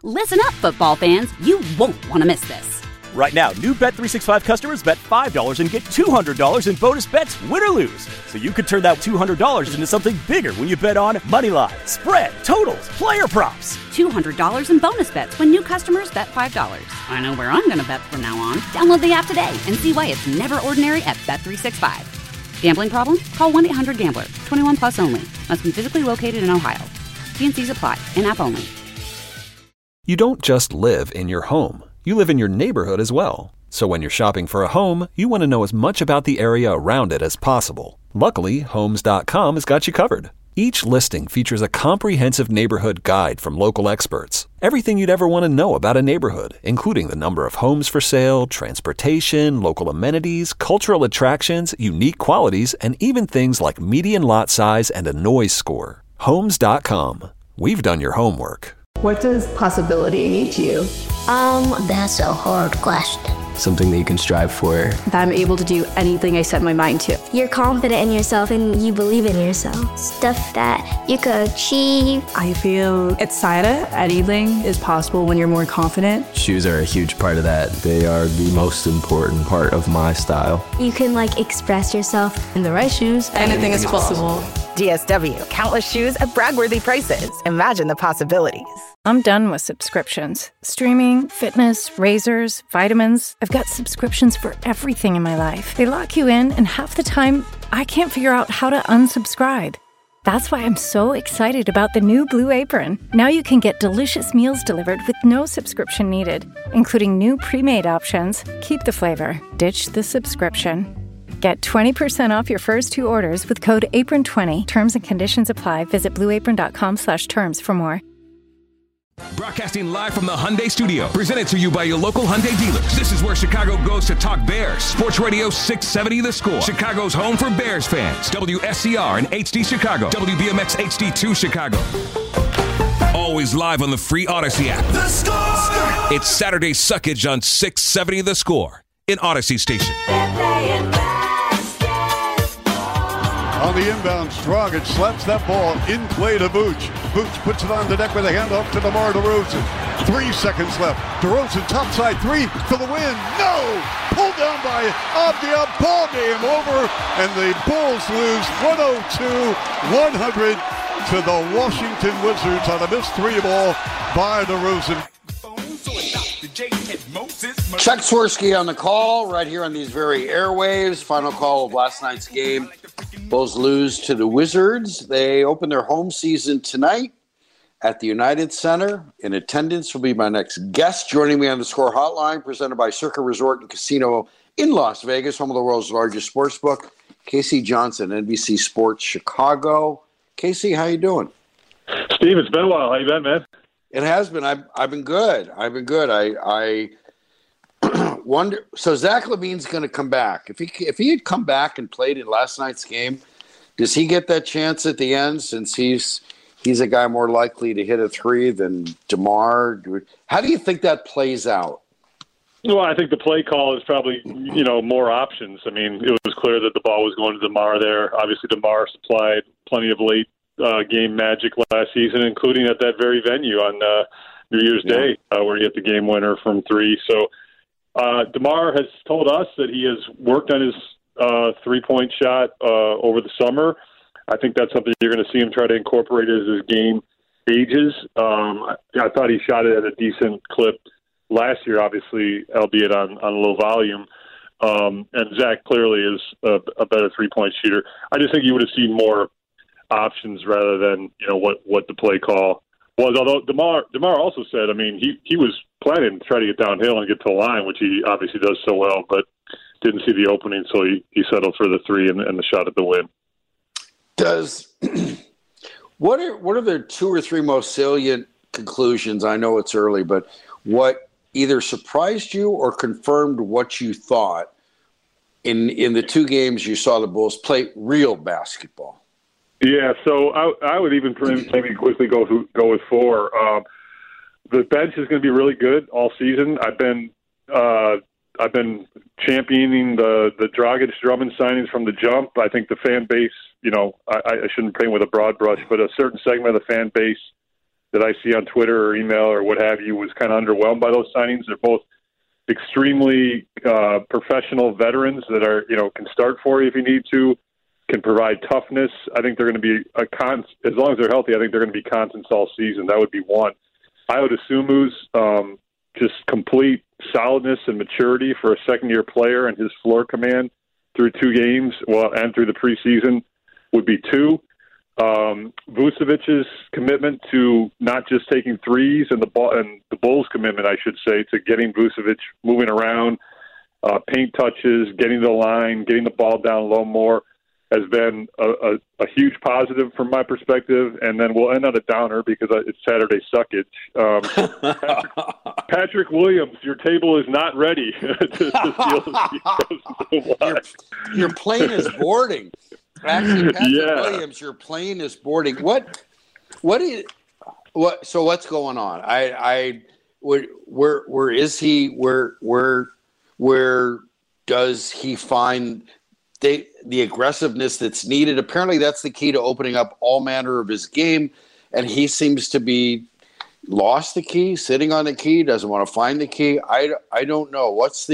Listen up, football fans. You won't want to miss this. Right now, new Bet365 customers bet $5 and get $200 in bonus bets, win or lose. So you could turn that $200 into something bigger when you bet on money line, spread, totals, player props. $200 in bonus bets when new customers bet $5. I know where I'm going to bet from now on. Download the app today and see why it's never ordinary at Bet365. Gambling problem? Call 1-800-GAMBLER. 21 plus only. Must be physically located in Ohio. T&Cs apply. In-app only. You don't just live in your home. You live in your neighborhood as well. So when you're shopping for a home, you want to know as much about the area around it as possible. Luckily, Homes.com has got you covered. Each listing features a comprehensive neighborhood guide from local experts. Everything you'd ever want to know about a neighborhood, including the number of homes for sale, transportation, local amenities, cultural attractions, unique qualities, and even things like median lot size and a noise score. Homes.com. We've done your homework. What does possibility mean to you? That's a hard question. Something that you can strive for. That I'm able to do anything I set my mind to. You're confident in yourself and you believe in yourself. Stuff that you could achieve. I feel excited. Anything is possible when you're more confident. Shoes are a huge part of that. They are the most important part of my style. You can express yourself. In the right shoes, anything is possible. DSW, countless shoes at brag-worthy prices. Imagine the possibilities. I'm done with subscriptions. Streaming, fitness, razors, vitamins. I've got subscriptions for everything in my life. They lock you in, and half the time, I can't figure out how to unsubscribe. That's why I'm so excited about the new Blue Apron. Now you can get delicious meals delivered with no subscription needed, including new pre-made options. Keep the flavor, ditch the subscription. Get 20% off your first 2 orders with code APRON20. Terms and conditions apply. Visit blueapron.com/terms for more. Broadcasting live from the Hyundai Studio, presented to you by your local Hyundai dealers. This is where Chicago goes to talk Bears. Sports Radio 670 The Score. Chicago's home for Bears fans. WSCR and HD Chicago. WBMX HD2 Chicago. Always live on the free Odyssey app. The Score! It's Saturday Suckage on 670 The Score in Odyssey Station. On the inbound, Strong, it slaps that ball in play to Vooch. Vooch puts it on the deck with a handoff to DeMar DeRozan. 3 seconds left. DeRozan topside 3 for the win. No! Pulled down by Avdia. Ball game over, and the Bulls lose 102-100 to the Washington Wizards on a missed 3 ball by DeRozan. Chuck Swirsky on the call right here on these very airwaves. Final call of last night's game. Bulls lose to the Wizards. They open their home season tonight at the United Center. In attendance will be my next guest. Joining me on the Score Hotline, presented by Circa Resort and Casino in Las Vegas, home of the world's largest sports book. Casey Johnson, NBC Sports Chicago. Casey, how you doing? Steve, it's been a while. How you been, man? It has been. I've been good. I wonder. So Zach LaVine's going to come back. If he had come back and played in last night's game, does he get that chance at the end? Since he's a guy more likely to hit a 3 than DeMar. How do you think that plays out? Well, I think the play call is probably more options. I mean, it was clear that the ball was going to DeMar there. Obviously, DeMar supplied plenty of late game magic last season, including at that very venue on New Year's Day, where he hit the game winner from 3. So DeMar has told us that he has worked on his 3-point shot over the summer. I think that's something you're going to see him try to incorporate as his game ages. I thought he shot it at a decent clip last year, obviously, albeit on low volume. And Zach clearly is a better 3-point shooter. I just think you would have seen more options rather than what the play call was. Although DeMar also said, I mean, he was planning to try to get downhill and get to the line, which he obviously does so well, but didn't see the opening, so he settled for the 3 and the shot at the win. What are the 2 or 3 most salient conclusions? I know it's early, but what either surprised you or confirmed what you thought in the 2 games you saw the Bulls play real basketball? Yeah, so I would even maybe quickly go with 4. The bench is going to be really good all season. I've been championing the Dragic Drummond signings from the jump. I think the fan base, I shouldn't paint with a broad brush, but a certain segment of the fan base that I see on Twitter or email or what have you was kind of underwhelmed by those signings. They're both extremely professional veterans that are, can start for you if you need to, can provide toughness. I think they're going to be as long as they're healthy, I think they're going to be constants all season. That would be one. Ayo Dosunmu's just complete solidness and maturity for a second-year player, and his floor command through 2 games, and through the preseason would be 2. Vucevic's commitment to not just taking threes, and the Bulls' commitment, I should say, to getting Vucevic moving around, paint touches, getting to the line, getting the ball down low more, has been a huge positive from my perspective. And then we'll end on a downer because it's Saturday suckage. Patrick Williams, your table is not ready to steal your plane is boarding. Actually, Patrick Williams, your plane is boarding. So what's going on? Where is he? Where does he find the aggressiveness that's needed? Apparently that's the key to opening up all manner of his game, and he seems to be lost the key, sitting on the key, doesn't want to find the key. I don't know.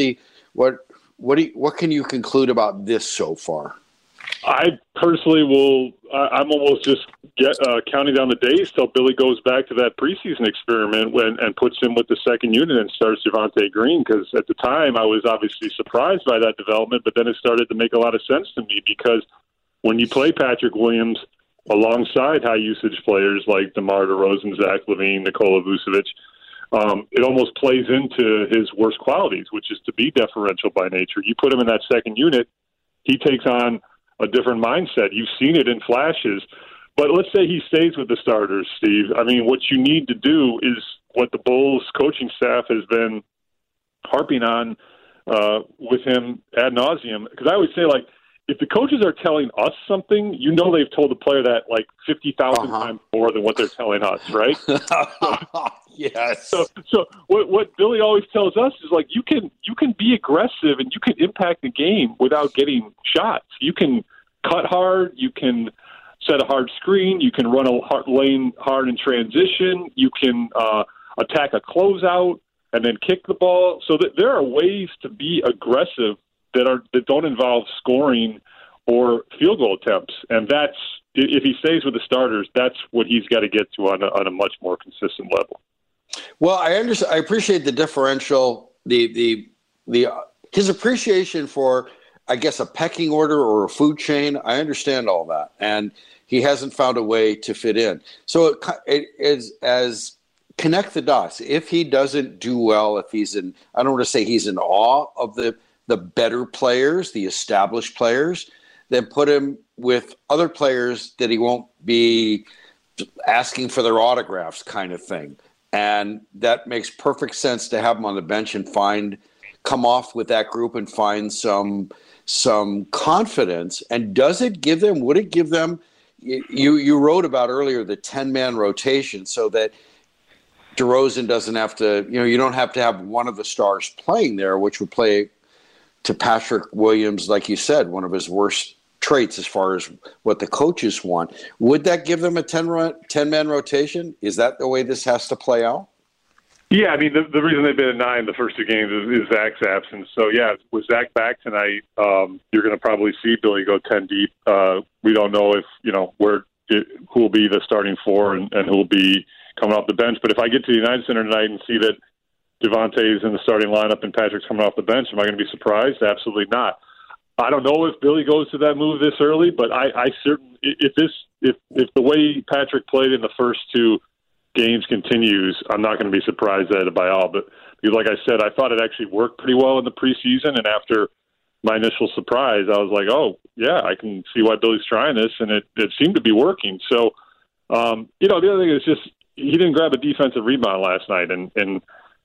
What can you conclude about this so far? I personally I'm almost just counting down the days till Billy goes back to that preseason experiment and puts him with the second unit and starts Javonte Green, because at the time I was obviously surprised by that development, but then it started to make a lot of sense to me, because when you play Patrick Williams alongside high-usage players like DeMar DeRozan, Zach LaVine, Nikola Vucevic, it almost plays into his worst qualities, which is to be deferential by nature. You put him in that second unit, he takes on a different mindset. You've seen it in flashes. But let's say he stays with the starters, Steve. I mean, what you need to do is what the Bulls coaching staff has been harping on with him ad nauseum. Because I always say, like, if the coaches are telling us something, they've told the player that like 50,000 times more than what they're telling us, right? Yes. So what Billy always tells us is, like, you can be aggressive and you can impact the game without getting shots. You can cut hard. You can set a hard screen. You can run a lane hard in transition. You can attack a closeout and then kick the ball. So that there are ways to be aggressive that don't involve scoring or field goal attempts. And that's, if he stays with the starters, that's what he's got to get to on a much more consistent level. Well, I understand. I appreciate the differential, his appreciation for, I guess, a pecking order or a food chain. I understand all that, and he hasn't found a way to fit in. So it is as connect the dots. If he doesn't do well, if he's in, I don't want to say he's in awe of the better players, the established players, then put him with other players that he won't be asking for their autographs, kind of thing. And that makes perfect sense to have him on the bench and come off with that group and find some confidence. And would it give them, you wrote about earlier, the 10-man rotation, so that DeRozan doesn't have to, you don't have to have one of the stars playing there, which would play to Patrick Williams, like you said, one of his worst traits as far as what the coaches want. Would that give them a 10-man rotation? Is that the way this has to play out? Yeah, I mean, the reason they've been at 9 the first 2 games is Zach's absence. So, yeah, with Zach back tonight, you're going to probably see Billy go 10 deep. We don't know if, who will be the starting 4 and who will be coming off the bench. But if I get to the United Center tonight and see that Javonte is in the starting lineup and Patrick's coming off the bench, am I going to be surprised? Absolutely not. I don't know if Billy goes to that move this early, but I certainly, if the way Patrick played in the first 2 games continues, I'm not going to be surprised at it by all. But like I said, I thought it actually worked pretty well in the preseason, and after my initial surprise, I was like, oh yeah, I can see why Billy's trying this, and it seemed to be working. So, the other thing is just he didn't grab a defensive rebound last night in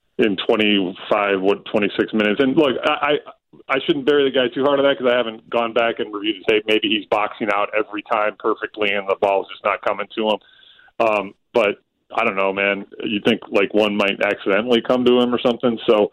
26 minutes. And look, I shouldn't bury the guy too hard on that because I haven't gone back and reviewed the tape. Maybe he's boxing out every time perfectly and the ball's just not coming to him. But I don't know, man. You think like one might accidentally come to him or something. So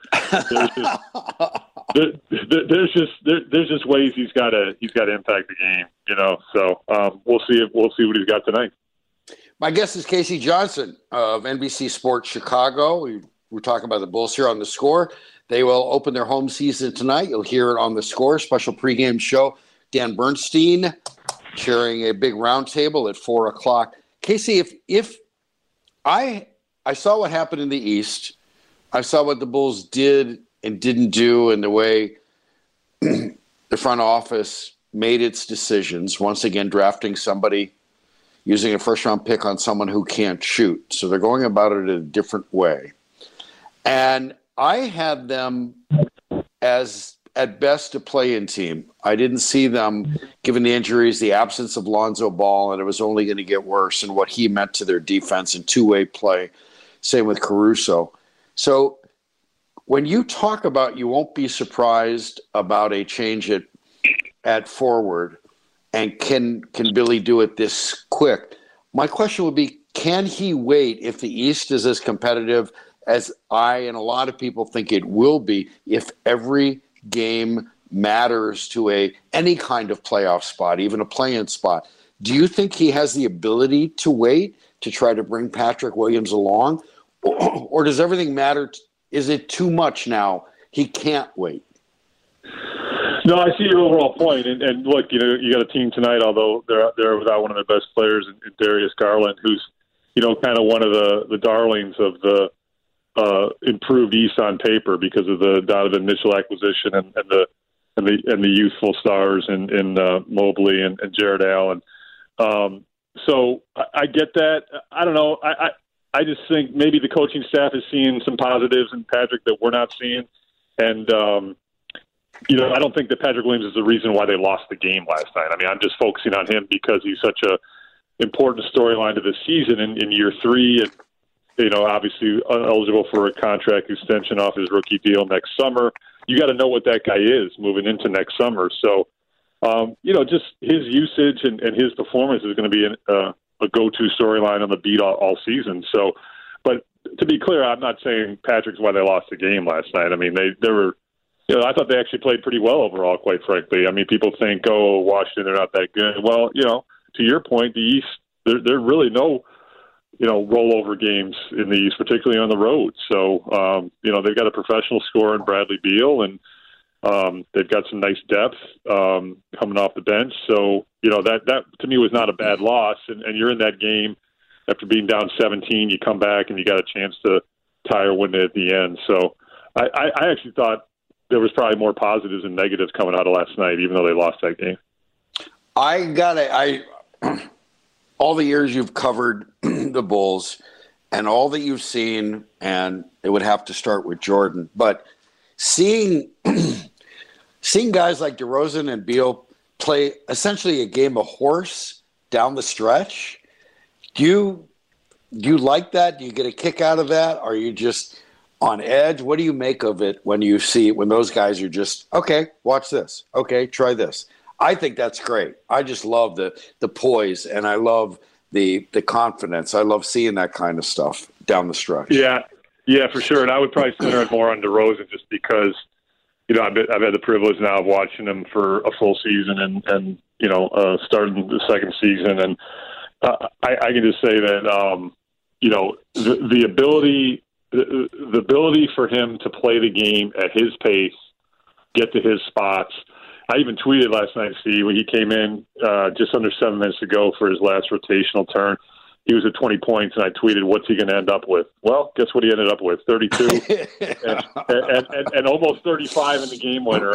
there's just ways he's got to impact the game, So we'll see what he's got tonight. My guest is Casey Johnson of NBC Sports Chicago. We're talking about the Bulls here on The Score. They will open their home season tonight. You'll hear it on The Score, special pregame show. Dan Bernstein chairing a big roundtable at 4 o'clock. Casey, if I saw what happened in the East, I saw what the Bulls did and didn't do, and the way the front office made its decisions, once again drafting somebody, using a first-round pick on someone who can't shoot. So they're going about it in a different way. And I had them as, at best, a play-in team. I didn't see them, given the injuries, the absence of Lonzo Ball, and it was only going to get worse, and what he meant to their defense and two-way play. Same with Caruso. So when you talk about you won't be surprised about a change at forward, and can Billy do it this quick? My question would be, can he wait if the East is as competitive as I and a lot of people think it will be, if every game matters to any kind of playoff spot, even a play-in spot? Do you think he has the ability to wait to try to bring Patrick Williams along? Or does everything matter? Is it too much now? He can't wait. No, I see your overall point. And look, you got a team tonight, although they're without one of their best players, in Darius Garland, who's, kind of one of the darlings of the improved East on paper because of the Donovan Mitchell acquisition and the youthful stars in Mobley and Jared Allen. So I get that. I don't know. I just think maybe the coaching staff is seeing some positives in Patrick that we're not seeing. And, I don't think that Patrick Williams is the reason why they lost the game last night. I mean, I'm just focusing on him because he's such a important storyline to the season in year 3. And, obviously eligible for a contract extension off his rookie deal next summer. You got to know what that guy is moving into next summer. So, just his usage and his performance is going to be a go-to storyline on the beat all season. So, but to be clear, I'm not saying Patrick's why they lost the game last night. I mean, they were, I thought they actually played pretty well overall, quite frankly. I mean, people think, Washington, they're not that good. Well, to your point, the East, there really no, rollover games in the East, particularly on the road. So, they've got a professional scorer in Bradley Beal, and they've got some nice depth coming off the bench. So, that to me was not a bad loss. And you're in that game after being down 17, you come back and you got a chance to tie or win it at the end. So I actually thought there was probably more positives than negatives coming out of last night, even though they lost that game. All the years you've covered the Bulls and all that you've seen, and it would have to start with Jordan, but seeing guys like DeRozan and Beal play essentially a game of horse down the stretch, do you like that? Do you get a kick out of that? Are you just on edge? What do you make of it when those guys are just, okay, watch this. Okay, try this. I think that's great. I just love the poise, and I love the confidence. I love seeing that kind of stuff down the stretch. Yeah, for sure. And I would probably center it more on DeRozan just because, I've had the privilege now of watching him for a full season and starting the second season. And I can just say that, the ability for him to play the game at his pace, get to his spots. I even tweeted last night, Steve, when he came in just under 7 minutes ago for his last rotational turn. He was at 20 points, and I tweeted, what's he going to end up with? Well, guess what he ended up with? 32 and almost 35 in the game winner.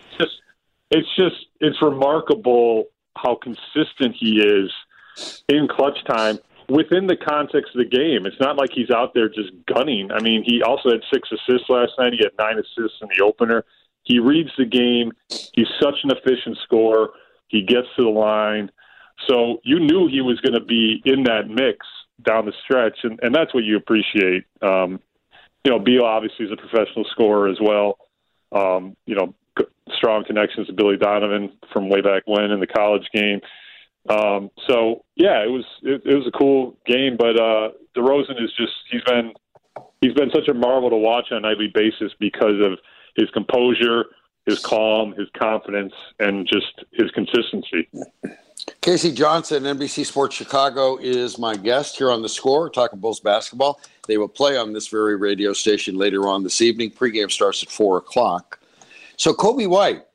It's remarkable how consistent he is in clutch time within the context of the game. It's not like he's out there just gunning. I mean, he also had 6 assists last night. He had 9 assists in the opener. He reads the game. He's such an efficient scorer. He gets to the line. So you knew he was going to be in that mix down the stretch, and that's what you appreciate. Beal obviously is a professional scorer as well. Strong connections to Billy Donovan from way back when in the college game. So yeah, it was a cool game, but DeRozan is just he's been such a marvel to watch on a nightly basis because of his composure, his calm, his confidence, and just his consistency. Casey Johnson, NBC Sports Chicago, is my guest here on The Score. We're talking Bulls basketball. They will play on this very radio station later on this evening. Pregame starts at 4 o'clock. So Coby White,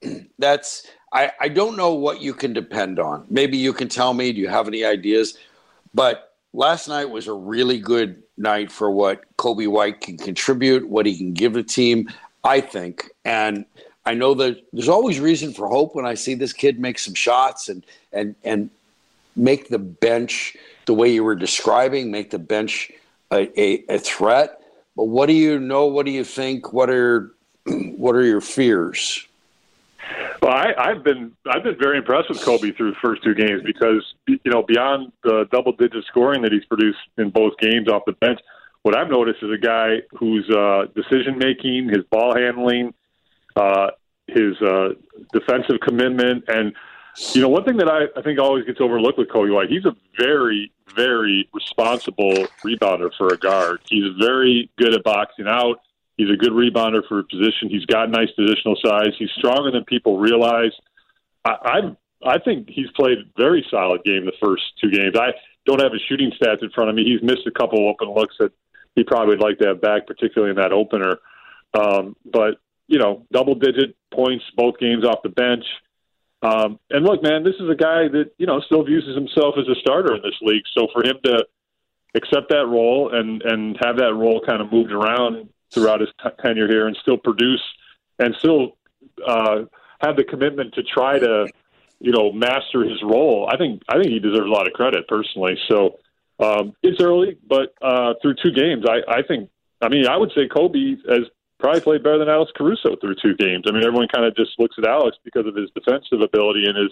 I don't know what you can depend on. Maybe you can tell me. Do you have any ideas? But last night was a really good night for what Coby White can contribute, what he can give the team, I think. And I know that there's always reason for hope when I see this kid make some shots and make the bench the way you were describing, make the bench a threat. But what do you know? What do you think? What are your fears? Well, I've been very impressed with Coby through the first two games because, beyond the double-digit scoring that he's produced in both games off the bench, what I've noticed is a guy whose decision-making, his ball handling, his defensive commitment, and one thing that I think always gets overlooked with Coby White, he's a very, very responsible rebounder for a guard. He's very good at boxing out. He's a good rebounder for a position. He's got nice positional size. He's stronger than people realize. I think he's played a very solid game the first two games. I don't have his shooting stats in front of me. He's missed a couple open looks that he probably would like to have back, particularly in that opener. But double-digit points both games off the bench. And look, man, this is a guy that, still views himself as a starter in this league. So for him to accept that role and have that role kind of moved around throughout his tenure here and still produce and still have the commitment to try to, master his role, I think he deserves a lot of credit personally. So it's early, but through two games, I would say Coby has probably played better than Alex Caruso through two games. I mean, everyone kind of just looks at Alex because of his defensive ability and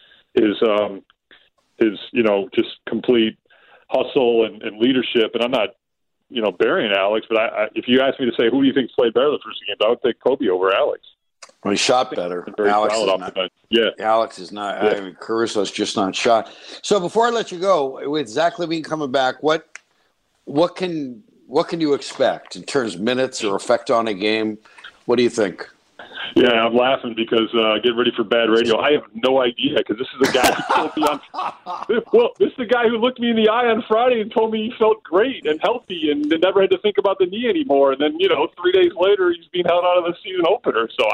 his just complete hustle and leadership. And I'm not, burying Alex, but if you ask me to say who do you think played better the first two games, I would take Coby over Alex. Well, he shot better. Alex is not. Yeah, Alex is not. Yeah. I mean, Caruso's just not shot. So before I let you go, with Zach LaVine coming back, what can you expect in terms of minutes or effect on a game? What do you think? Yeah, I'm laughing because get ready for bad radio. I have no idea because this is a guy who told me this is the guy who looked me in the eye on Friday and told me he felt great and healthy and never had to think about the knee anymore. And then 3 days later he's being held out of the season opener. So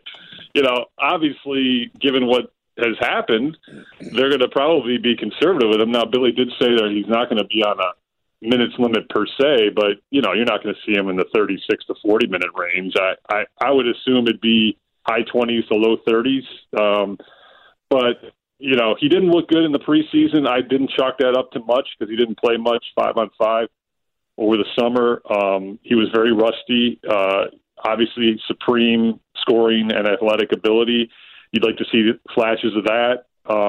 obviously, given what has happened, they're going to probably be conservative with him. Now, Billy did say that he's not going to be on a minutes limit per se, but you're not going to see him in the 36 to 40 minute range. I would assume it'd be high 20s to low 30s. But he didn't look good in the preseason. I didn't chalk that up to much because he didn't play much 5-on-5 over the summer. He was very rusty. Obviously, supreme scoring and athletic ability. You'd like to see flashes of that.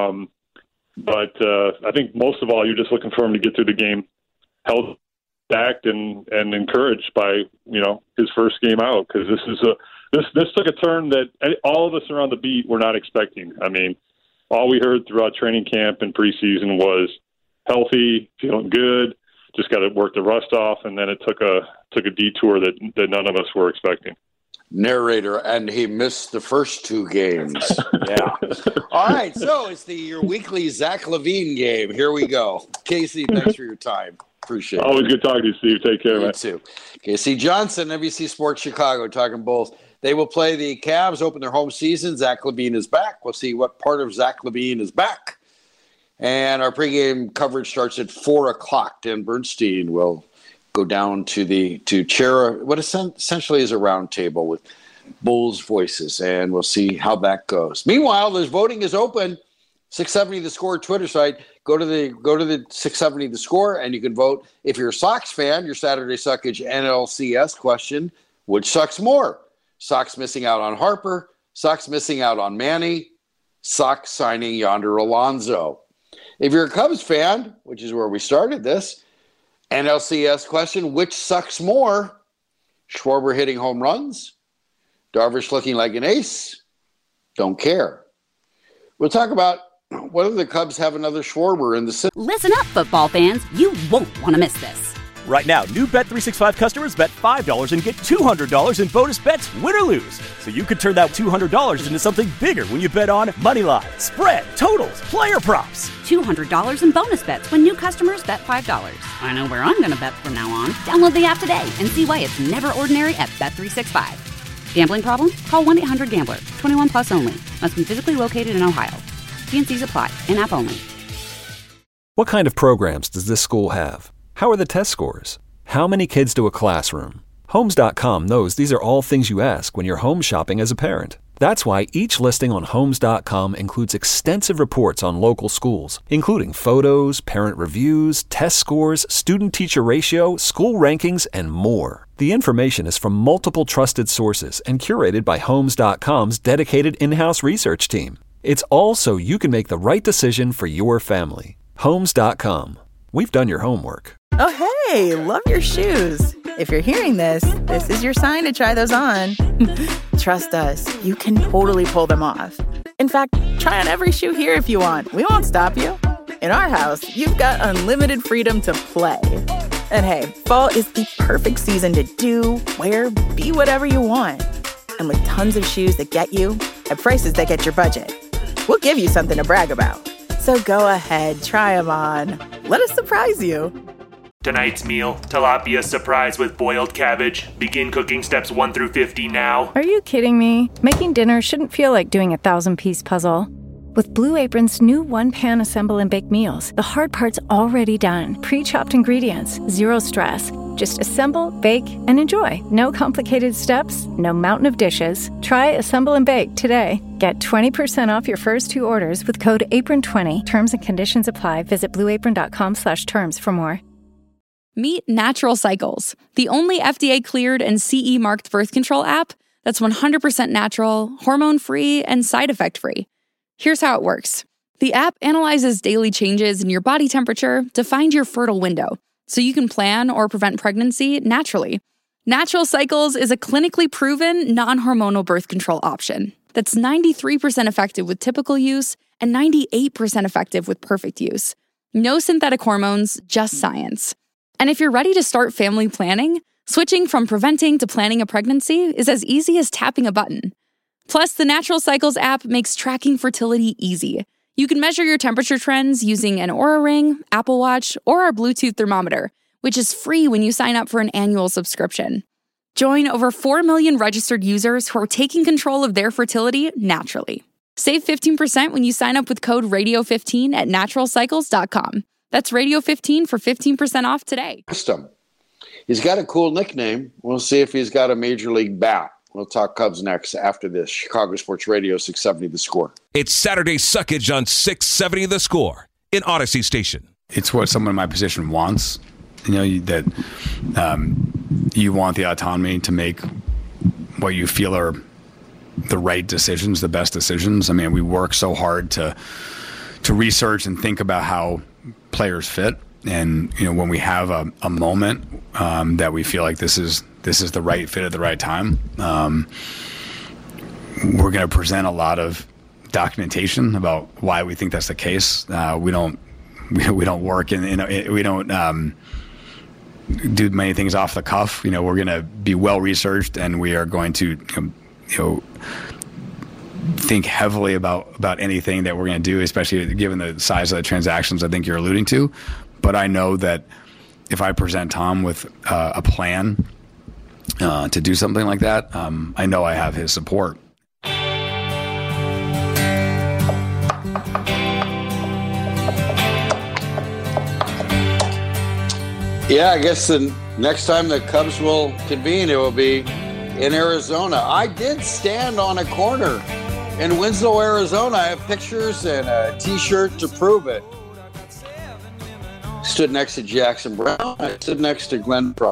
But I think most of all, you're just looking for him to get through the game held back and encouraged by his first game out, because this took a turn that all of us around the beat were not expecting. I mean, all we heard throughout training camp and preseason was healthy, feeling good, just got to work the rust off, and then it took a detour that none of us were expecting. Narrator, and he missed the first two games. Yeah. All right, so it's your weekly Zach LaVine game. Here we go. Casey, thanks for your time. Appreciate it. Always good talking to you, Steve. Take care, man. You too. Casey Johnson, NBC Sports Chicago, talking Bulls. They will play the Cavs, open their home season. Zach LaVine is back. We'll see what part of Zach LaVine is back. And our pregame coverage starts at 4 o'clock. Dan Bernstein will go down to chair what essentially is a round table with Bulls voices, and we'll see how that goes. Meanwhile, there's voting is open. 670 The Score Twitter site. Go to the 670 The Score, and you can vote. If you're a Sox fan, your Saturday Suckage NLCS question: which sucks more? Sox missing out on Harper, Sox missing out on Manny, Sox signing Yonder Alonso. If you're a Cubs fan, which is where we started this, NLCS question: which sucks more? Schwarber hitting home runs, Darvish looking like an ace, don't care. We'll talk about whether the Cubs have another Schwarber in the system. Listen up, football fans. You won't want to miss this. Right now, new Bet365 customers bet $5 and get $200 in bonus bets, win or lose. So you could turn that $200 into something bigger when you bet on moneyline, spread, totals, player props. $200 in bonus bets when new customers bet $5. I know where I'm going to bet from now on. Download the app today and see why it's never ordinary at Bet365. Gambling problem? Call 1-800-GAMBLER. 21 plus only. Must be physically located in Ohio. T&Cs apply. In-app only. What kind of programs does this school have? How are the test scores? How many kids to a classroom? Homes.com knows these are all things you ask when you're home shopping as a parent. That's why each listing on Homes.com includes extensive reports on local schools, including photos, parent reviews, test scores, student-teacher ratio, school rankings, and more. The information is from multiple trusted sources and curated by Homes.com's dedicated in-house research team. It's all so you can make the right decision for your family. Homes.com. We've done your homework. Oh, hey, love your shoes. If you're hearing this, this is your sign to try those on. Trust us, you can totally pull them off. In fact, try on every shoe here if you want. We won't stop you. In our house, you've got unlimited freedom to play. And hey, fall is the perfect season to do, wear, be whatever you want. And with tons of shoes that get you at prices that get your budget, we'll give you something to brag about. So go ahead, try them on. Let us surprise you. Tonight's meal, tilapia surprise with boiled cabbage. Begin cooking steps 1 through 50 now. Are you kidding me? Making dinner shouldn't feel like doing a 1,000-piece puzzle. With Blue Apron's new one-pan assemble and bake meals, the hard part's already done. Pre-chopped ingredients, zero stress. Just assemble, bake, and enjoy. No complicated steps, no mountain of dishes. Try Assemble and Bake today. Get 20% off your first 2 orders with code APRON20. Terms and conditions apply. Visit blueapron.com/terms for more. Meet Natural Cycles, the only FDA-cleared and CE-marked birth control app that's 100% natural, hormone-free, and side effect-free. Here's how it works. The app analyzes daily changes in your body temperature to find your fertile window, so you can plan or prevent pregnancy naturally. Natural Cycles is a clinically proven, non-hormonal birth control option that's 93% effective with typical use and 98% effective with perfect use. No synthetic hormones, just science. And if you're ready to start family planning, switching from preventing to planning a pregnancy is as easy as tapping a button. Plus, the Natural Cycles app makes tracking fertility easy. You can measure your temperature trends using an Oura Ring, Apple Watch, or our Bluetooth thermometer, which is free when you sign up for an annual subscription. Join over 4 million registered users who are taking control of their fertility naturally. Save 15% when you sign up with code RADIO15 at naturalcycles.com. That's Radio15 for 15% off today. He's got a cool nickname. We'll see if he's got a major league bat. We'll talk Cubs next after this. Chicago Sports Radio 670 The Score. It's Saturday Suckage on 670 The Score in Odyssey Station. It's what someone in my position wants. You know, that you want the autonomy to make what you feel are the right decisions, the best decisions. I mean, we work so hard to research and think about how players fit, and you know, when we have a moment that we feel like this is the right fit at the right time, we're going to present a lot of documentation about why we think that's the case. We don't work we don't do many things off the cuff. You know, we're going to be well researched, and we are going to think heavily about anything that we're going to do, especially given the size of the transactions I think you're alluding to. But I know that if I present Tom with a plan to do something like that, I know I have his support. Yeah, I guess the next time the Cubs will convene, it will be in Arizona. I did stand on a corner in Winslow, Arizona. I have pictures and a T-shirt to prove it. Stood next to Jackson Brown. I stood next to Glenn Fry.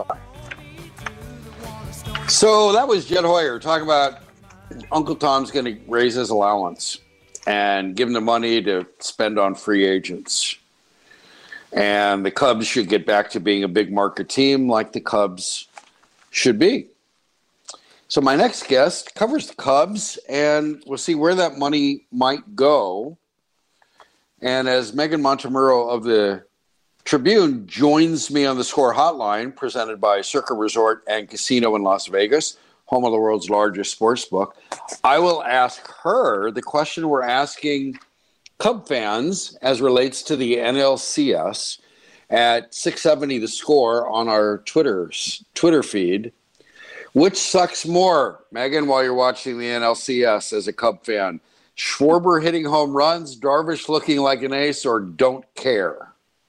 So that was Jed Hoyer talking about Uncle Tom's going to raise his allowance and give him the money to spend on free agents. And the Cubs should get back to being a big market team like the Cubs should be. So my next guest covers the Cubs, and we'll see where that money might go. And as Megan Montemurro of the Tribune joins me on the Score Hotline, presented by Circa Resort and Casino in Las Vegas, home of the world's largest sports book. I will ask her the question we're asking Cub fans as relates to the NLCS at 670 The Score on our Twitter feed. Which sucks more, Megan, while you're watching the NLCS as a Cub fan? Schwarber hitting home runs, Darvish looking like an ace, or don't care?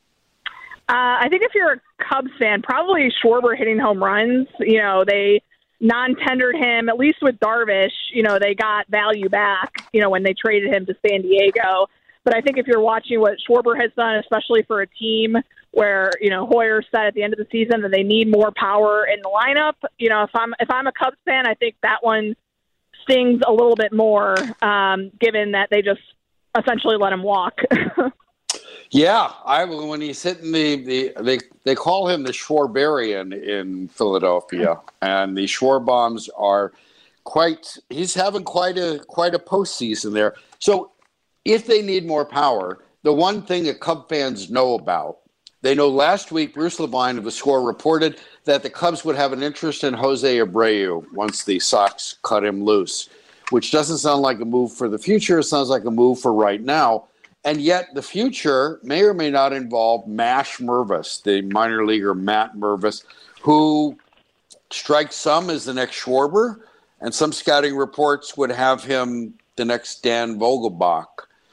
I think if you're a Cubs fan, probably Schwarber hitting home runs. You know, they non-tendered him, at least with Darvish. You know, they got value back, you know, when they traded him to San Diego. But I think if you're watching what Schwarber has done, especially for a team where, you know, Hoyer said at the end of the season that they need more power in the lineup, you know, if I'm a Cubs fan, I think that one stings a little bit more, given that they just essentially let him walk. Yeah, when he's hitting they call him the Schwarberian in Philadelphia, and the Schwar bombs are he's having quite a postseason there. So if they need more power, the one thing that Cub fans know about, they know last week Bruce Levine of the Score reported that the Cubs would have an interest in Jose Abreu once the Sox cut him loose, which doesn't sound like a move for the future. It sounds like a move for right now. And yet the future may or may not involve Mash Mervis, the minor leaguer Matt Mervis, who strikes some as the next Schwarber, and some scouting reports would have him the next Dan Vogelbach.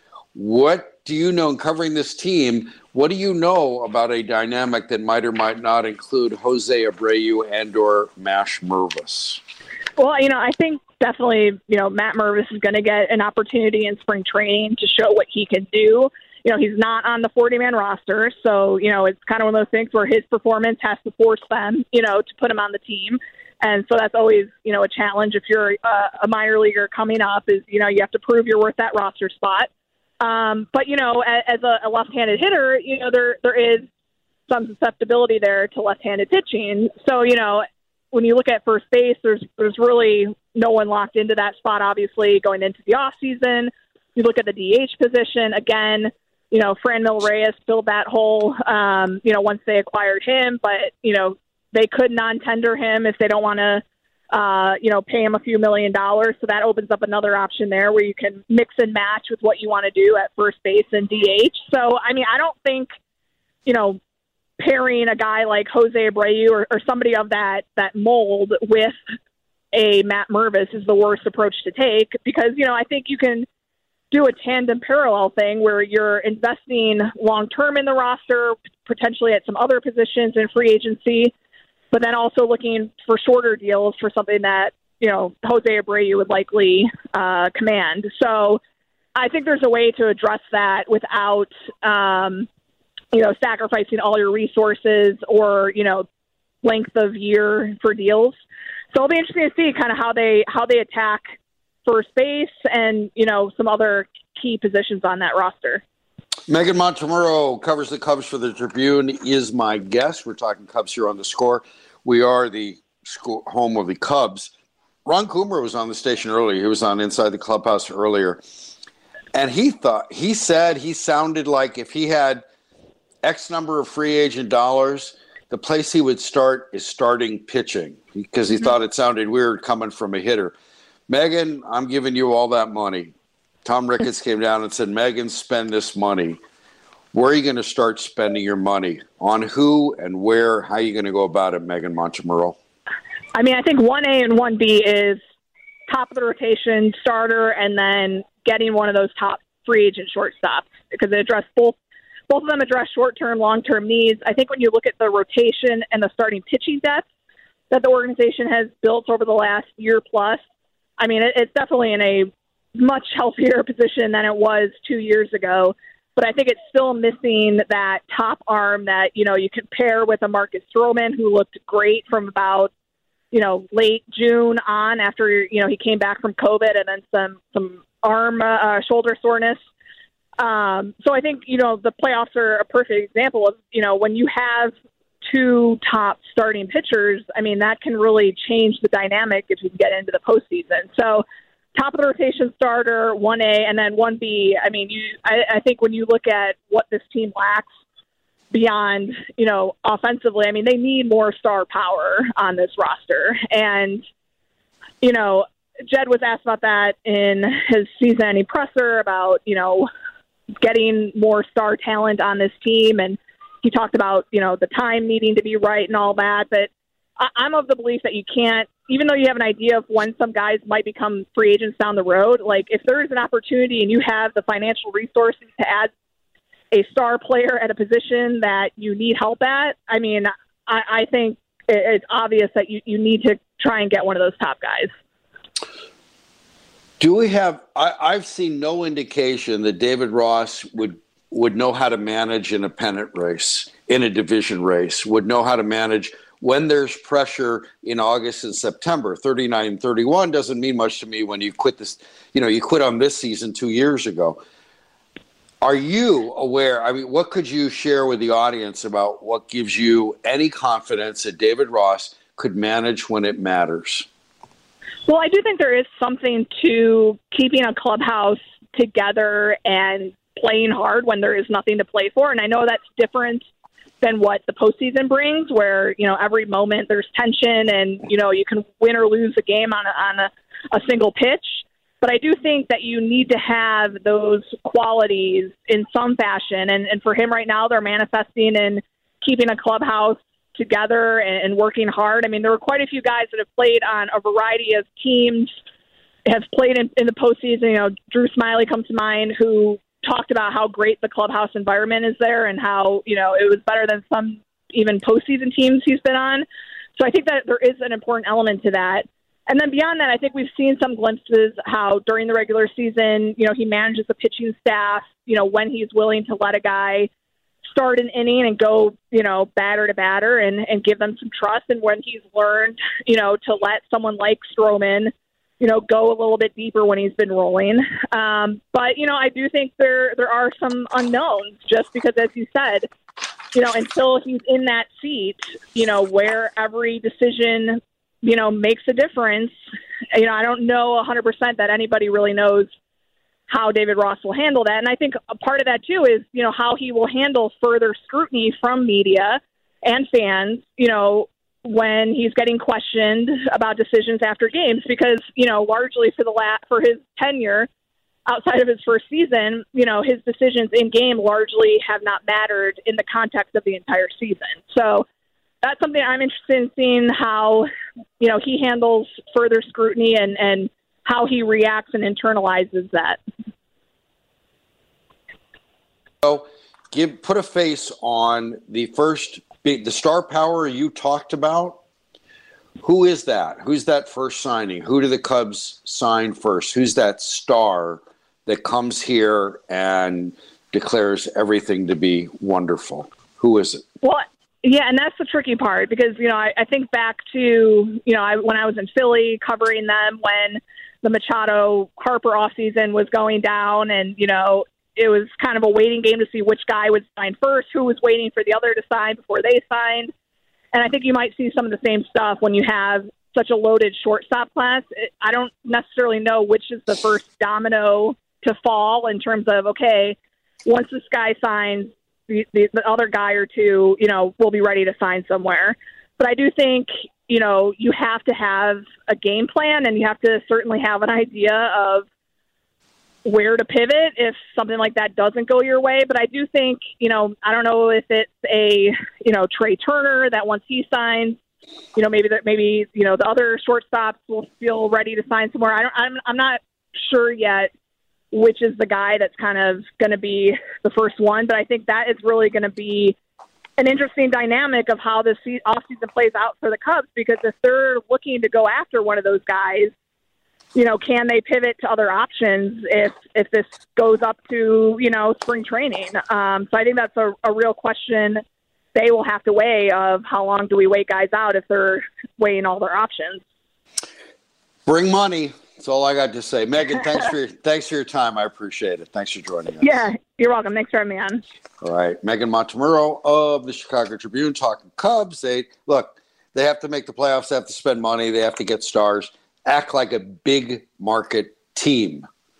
What do you know in covering this team? What do you know about a dynamic that might or might not include Jose Abreu and or Mash Mervis? Well, you know, I think definitely, you know, Matt Mervis is going to get an opportunity in spring training to show what he can do. You know, he's not on the 40-man roster, so, you know, it's kind of one of those things where his performance has to force them, you know, to put him on the team. And so that's always, you know, a challenge if you're a minor leaguer coming up is, you know, you have to prove you're worth that roster spot. But, you know, as a left-handed hitter, you know, there is some susceptibility there to left-handed pitching. So, you know, when you look at first base, there's really no one locked into that spot, obviously, going into the offseason. You look at the DH position, again, you know, Franmil Reyes filled that hole, you know, once they acquired him. But, you know, they could non-tender him if they don't want to, you know, pay him a few $1 million. So that opens up another option there where you can mix and match with what you want to do at first base and DH. So, I mean, I don't think, you know, pairing a guy like Jose Abreu or somebody of that mold with a Matt Mervis is the worst approach to take because, you know, I think you can do a tandem parallel thing where you're investing long-term in the roster, potentially at some other positions in free agency, but then also looking for shorter deals for something that, you know, Jose Abreu would likely command. So I think there's a way to address that without, you know, sacrificing all your resources or, you know, length of year for deals. So it'll be interesting to see kind of how they attack first base and, you know, some other key positions on that roster. Megan Montemurro covers the Cubs for the Tribune, is my guest. We're talking Cubs here on The Score. We are the home of the Cubs. Ron Coomer was on the station earlier. He was on Inside the Clubhouse earlier. And he said he sounded like if he had X number of free agent dollars, the place he would start is starting pitching because he thought it sounded weird coming from a hitter. Megan, I'm giving you all that money. Tom Ricketts came down and said, Megan, spend this money. Where are you going to start spending your money? On who and where? How are you going to go about it, Megan Montemurro? I mean, I think 1A and 1B is top of the rotation starter and then getting one of those top free agent shortstops because they address both of them address short-term, long-term needs. I think when you look at the rotation and the starting pitching depth that the organization has built over the last year plus, I mean, it's definitely in a much healthier position than it was 2 years ago. But I think it's still missing that top arm that, you know, you can pair with a Marcus Stroman who looked great from about, you know, late June on after, you know, he came back from COVID and then some arm, shoulder soreness. So I think, you know, the playoffs are a perfect example of, you know, when you have two top starting pitchers, I mean, that can really change the dynamic if you can get into the postseason. So top of the rotation starter, 1A, and then 1B. I mean, I think when you look at what this team lacks, beyond, offensively. I mean, they need more star power on this roster. And, Jed was asked about that in his season-ending presser about, getting more star talent on this team. And he talked about, the time needing to be right and all that. But I'm of the belief that you can't, even though you have an idea of when some guys might become free agents down the road, like if there is an opportunity and you have the financial resources to add a star player at a position that you need help at, I mean, I think it's obvious that you need to try and get one of those top guys. Do we have – I've seen no indication that David Ross would know how to manage in a pennant race, in a division race, would know how to manage when there's pressure in August and September. 39-31 doesn't mean much to me when you quit this – you quit on this season 2 years ago. Are you aware – I mean, what could you share with the audience about what gives you any confidence that David Ross could manage when it matters? Well, I do think there is something to keeping a clubhouse together and playing hard when there is nothing to play for. And I know that's different than what the postseason brings, where, every moment there's tension and, you can win or lose a game on a single pitch. But I do think that you need to have those qualities in some fashion. And for him right now, they're manifesting in keeping a clubhouse together and working hard. I mean, there were quite a few guys that have played on a variety of teams, have played in the postseason. Drew Smiley comes to mind, who talked about how great the clubhouse environment is there and how, it was better than some even postseason teams he's been on. So I think that there is an important element to that. And then beyond that, I think we've seen some glimpses how during the regular season, he manages the pitching staff, when he's willing to let a guy start an inning and go, batter to batter and give them some trust. And when he's learned, to let someone like Stroman, go a little bit deeper when he's been rolling. But, I do think there are some unknowns just because, as you said, until he's in that seat, where every decision, makes a difference. I don't know 100% that anybody really knows how David Ross will handle that. And I think a part of that too is, how he will handle further scrutiny from media and fans, when he's getting questioned about decisions after games, because, largely for his tenure outside of his first season, his decisions in game largely have not mattered in the context of the entire season. So that's something I'm interested in seeing how, he handles further scrutiny and how he reacts and internalizes that. So put a face on the star power you talked about. Who is that? Who's that first signing? Who do the Cubs sign first? Who's that star that comes here and declares everything to be wonderful? Who is it? Well, yeah, and that's the tricky part because, I think back to, when I was in Philly covering them when the Machado-Harper offseason was going down and, it was kind of a waiting game to see which guy would sign first, who was waiting for the other to sign before they signed. And I think you might see some of the same stuff when you have such a loaded shortstop class. I don't necessarily know which is the first domino to fall in terms of, okay, once this guy signs, the other guy or two, will be ready to sign somewhere. But I do think, you have to have a game plan and you have to certainly have an idea of where to pivot if something like that doesn't go your way. But I do think, I don't know if it's a, Trey Turner that once he signs, maybe the other shortstops will feel ready to sign somewhere. I'm not sure yet which is the guy that's kind of going to be the first one. But I think that is really going to be an interesting dynamic of how this offseason plays out for the Cubs, because if they're looking to go after one of those guys, can they pivot to other options if this goes up to, spring training? So I think that's a real question they will have to weigh of how long do we wait guys out if they're weighing all their options. Bring money. That's all I got to say. Megan, thanks for your time. I appreciate it. Thanks for joining us. Yeah, you're welcome. Thanks for having me on. All right. Megan Montemurro of the Chicago Tribune talking Cubs. They have to make the playoffs. They have to spend money. They have to get stars. Act like a big market team.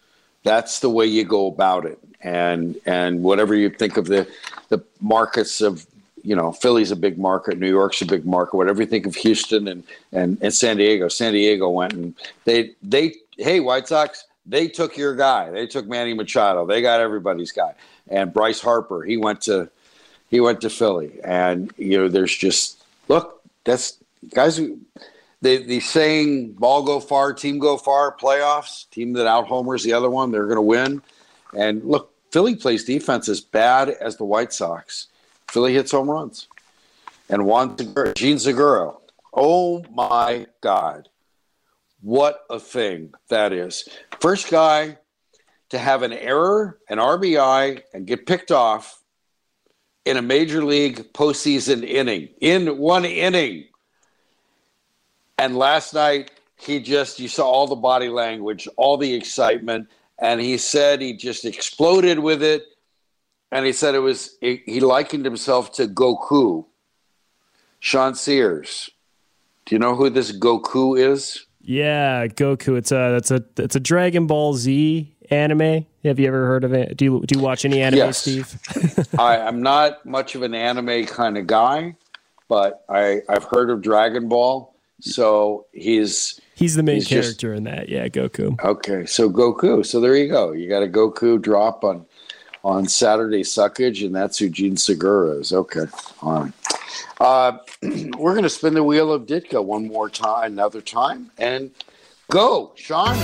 That's the way you go about it. And whatever you think of the markets of, Philly's a big market, New York's a big market, whatever you think of Houston and San Diego. San Diego went and hey, White Sox, they took your guy. They took Manny Machado. They got everybody's guy. And Bryce Harper, he went to Philly. And, there's just, look, that's guys who, the saying, ball go far, team go far, playoffs, team that out-homers the other one, they're going to win. And look, Philly plays defense as bad as the White Sox. Philly hits home runs. And Gene Segura, oh my God, what a thing that is. First guy to have an error, an RBI, and get picked off in a major league postseason inning, in one inning. And last night, you saw all the body language, all the excitement, and he said he just exploded with it. And he said he likened himself to Goku. Sean Sears, do you know who this Goku is? Yeah, Goku. It's a Dragon Ball Z anime. Have you ever heard of it? Do you watch any anime, yes. Steve? I'm not much of an anime kind of guy, but I've heard of Dragon Ball. So he's the main character in that. Yeah, Goku. Okay, so Goku. So there you go. You got a Goku drop on Saturday Suckage, and that's who Gene Segura is. Okay, all right. We're going to spin the wheel of Ditka one more time, another time, and go, Sean.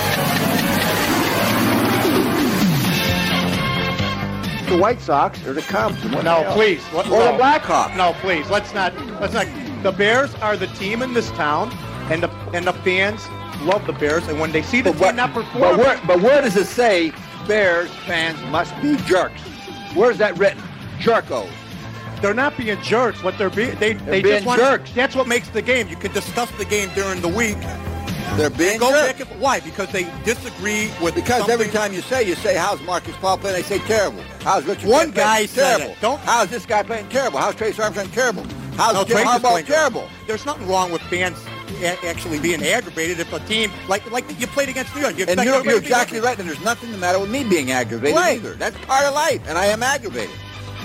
The White Sox or the Cubs? No, please. Or the Blackhawks? No, please. Let's not. The Bears are the team in this town, and the fans love the Bears. And when they see the team not perform, but where does it say Bears fans must be jerks? Where's that written? Jerkos. They're not being jerks. What they're being, they being just want jerks. That's what makes the game. You can discuss the game during the week. They're being jerks. jerks. Why? Because they disagree with. Because every time you say how's Marcus Paul playing, they say terrible. How's Richard? One guy said terrible. How's this guy playing terrible? How's Trace Armstrong terrible? How's Jim Harbaugh terrible? There's nothing wrong with fans actually being aggravated if a team like you played against New York. And you're exactly right. And there's nothing the matter with me being aggravated either. That's part of life, and I am aggravated.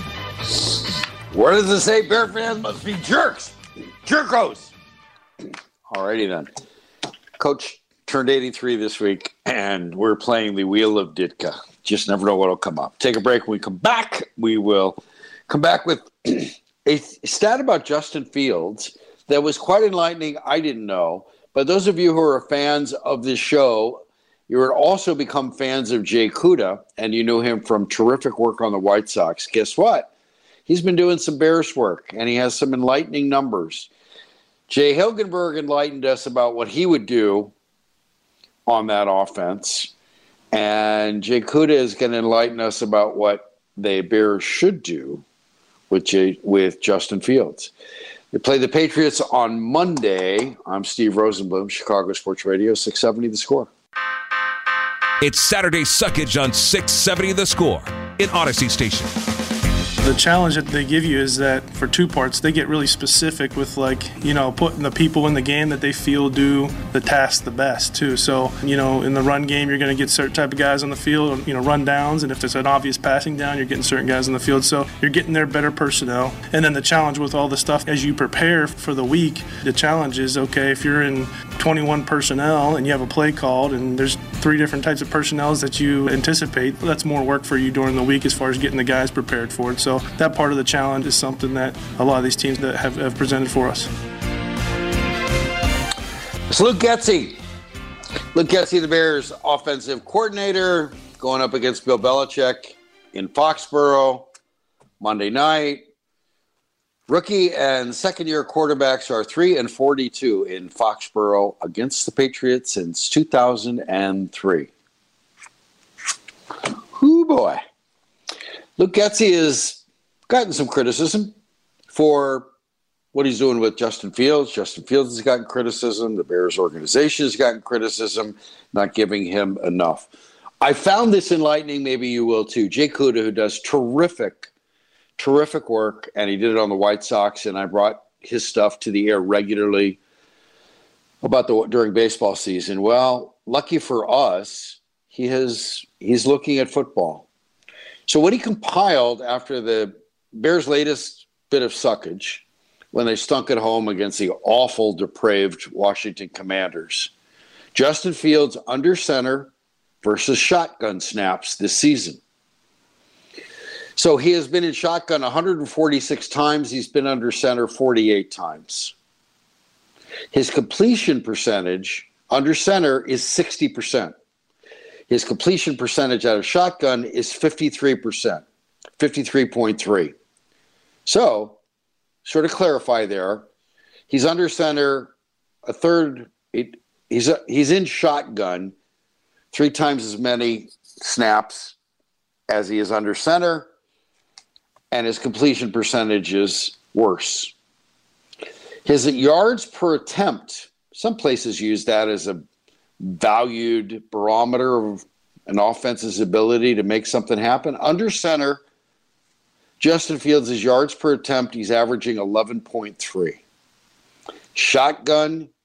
Where does it say Bear fans must be jerks? Jerkos. Alrighty then. Coach turned 83 this week, and we're playing the Wheel of Ditka. Just never know what'll come up. Take a break. When we come back, we will come back with a stat about Justin Fields that was quite enlightening. I didn't know. But those of you who are fans of this show, you would also become fans of Jay Kuda, and you knew him from terrific work on the White Sox. Guess what? He's been doing some Bears work, and he has some enlightening numbers. Jay Hilgenberg enlightened us about what he would do on that offense, and Jay Kuda is going to enlighten us about what the Bears should do with Justin Fields. They play the Patriots on Monday. I'm Steve Rosenblum, Chicago Sports Radio, 670 The Score. It's Saturday Suckage on 670 The Score in Odyssey Station. The challenge that they give you is that for two parts, they get really specific with putting the people in the game that they feel do the task the best too. So, in the run game, you're going to get certain type of guys on the field, run downs. And if it's an obvious passing down, you're getting certain guys on the field. So you're getting their better personnel. And then the challenge with all the stuff as you prepare for the week, the challenge is, okay, if you're in 21 personnel and you have a play called and there's 3 different types of personnels that you anticipate, that's more work for you during the week as far as getting the guys prepared for it. So that part of the challenge is something that a lot of these teams that have presented for us. It's Luke Getsy. Luke Getsy, the Bears offensive coordinator, going up against Bill Belichick in Foxborough Monday night. Rookie and second-year quarterbacks are 3-42 in Foxborough against the Patriots since 2003. Hoo boy. Luke Getsy has gotten some criticism for what he's doing with Justin Fields. Justin Fields has gotten criticism. The Bears organization has gotten criticism, not giving him enough. I found this enlightening. Maybe you will too. Jay Kuda, who does terrific work, and he did it on the White Sox, and I brought his stuff to the air regularly during baseball season. Well, lucky for us, he's looking at football. So what he compiled after the Bears' latest bit of suckage, when they stunk at home against the awful, depraved Washington Commanders, Justin Fields under center versus shotgun snaps this season. So he has been in shotgun 146 times. He's been under center 48 times. His completion percentage under center is 60%. His completion percentage out of shotgun is 53%, 53.3. So, sort of clarify there, he's under center a third. He's in shotgun 3 times as many snaps as he is under center, and his completion percentage is worse. His yards per attempt, some places use that as a valued barometer of an offense's ability to make something happen. Under center, Justin Fields' yards per attempt, he's averaging 11.3. Shotgun,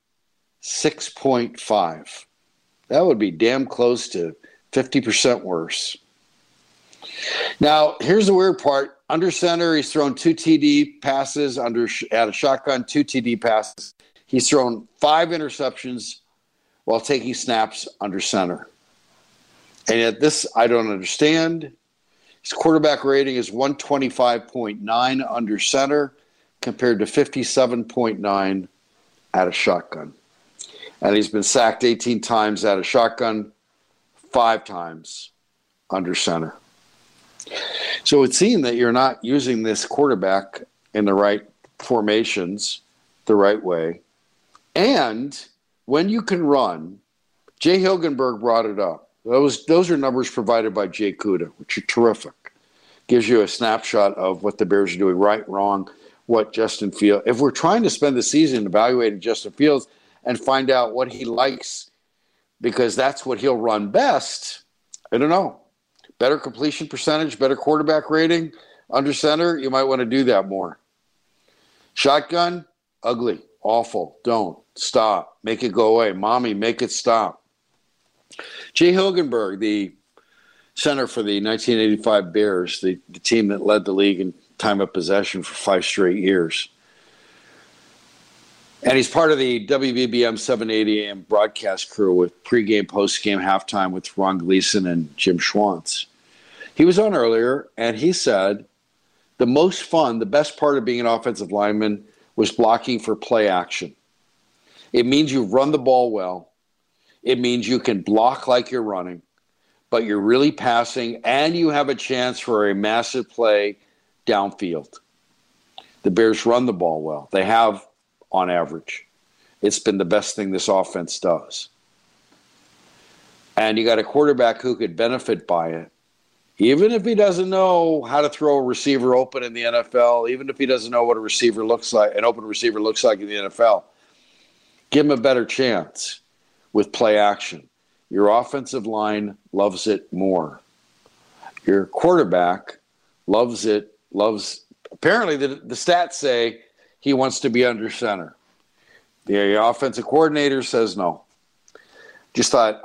6.5. That would be damn close to 50% worse. Now, here's the weird part. Under center, he's thrown 2 TD passes. Out of shotgun, 2 TD passes. He's thrown 5 interceptions while taking snaps under center. And yet this, I don't understand. His quarterback rating is 125.9 under center compared to 57.9 out of shotgun. And he's been sacked 18 times out of shotgun, 5 times under center. So it would seem that you're not using this quarterback in the right formations the right way. And when you can run, Jay Hilgenberg brought it up. Those are numbers provided by Jay Kuda, which are terrific. Gives you a snapshot of what the Bears are doing right, wrong, what Justin Fields. If we're trying to spend the season evaluating Justin Fields and find out what he likes, because that's what he'll run best, I don't know. Better completion percentage, better quarterback rating, under center, you might want to do that more. Shotgun, ugly, awful, don't, stop, make it go away. Mommy, make it stop. Jay Hilgenberg, the center for the 1985 Bears, the team that led the league in time of possession for 5 straight years. And he's part of the WBBM 780 AM broadcast crew with pregame, postgame, halftime with Ron Gleason and Jim Schwantz. He was on earlier, and he said the most fun, the best part of being an offensive lineman was blocking for play action. It means you run the ball well. It means you can block like you're running, but you're really passing, and you have a chance for a massive play downfield. The Bears run the ball well. They have on average. It's been the best thing this offense does. And you got a quarterback who could benefit by it. Even if he doesn't know how to throw a receiver open in the NFL, even if he doesn't know what a receiver looks like, an open receiver looks like in the NFL, give him a better chance with play action. Your offensive line loves it more. Your quarterback loves it, apparently the stats say he wants to be under center. The offensive coordinator says no. Just thought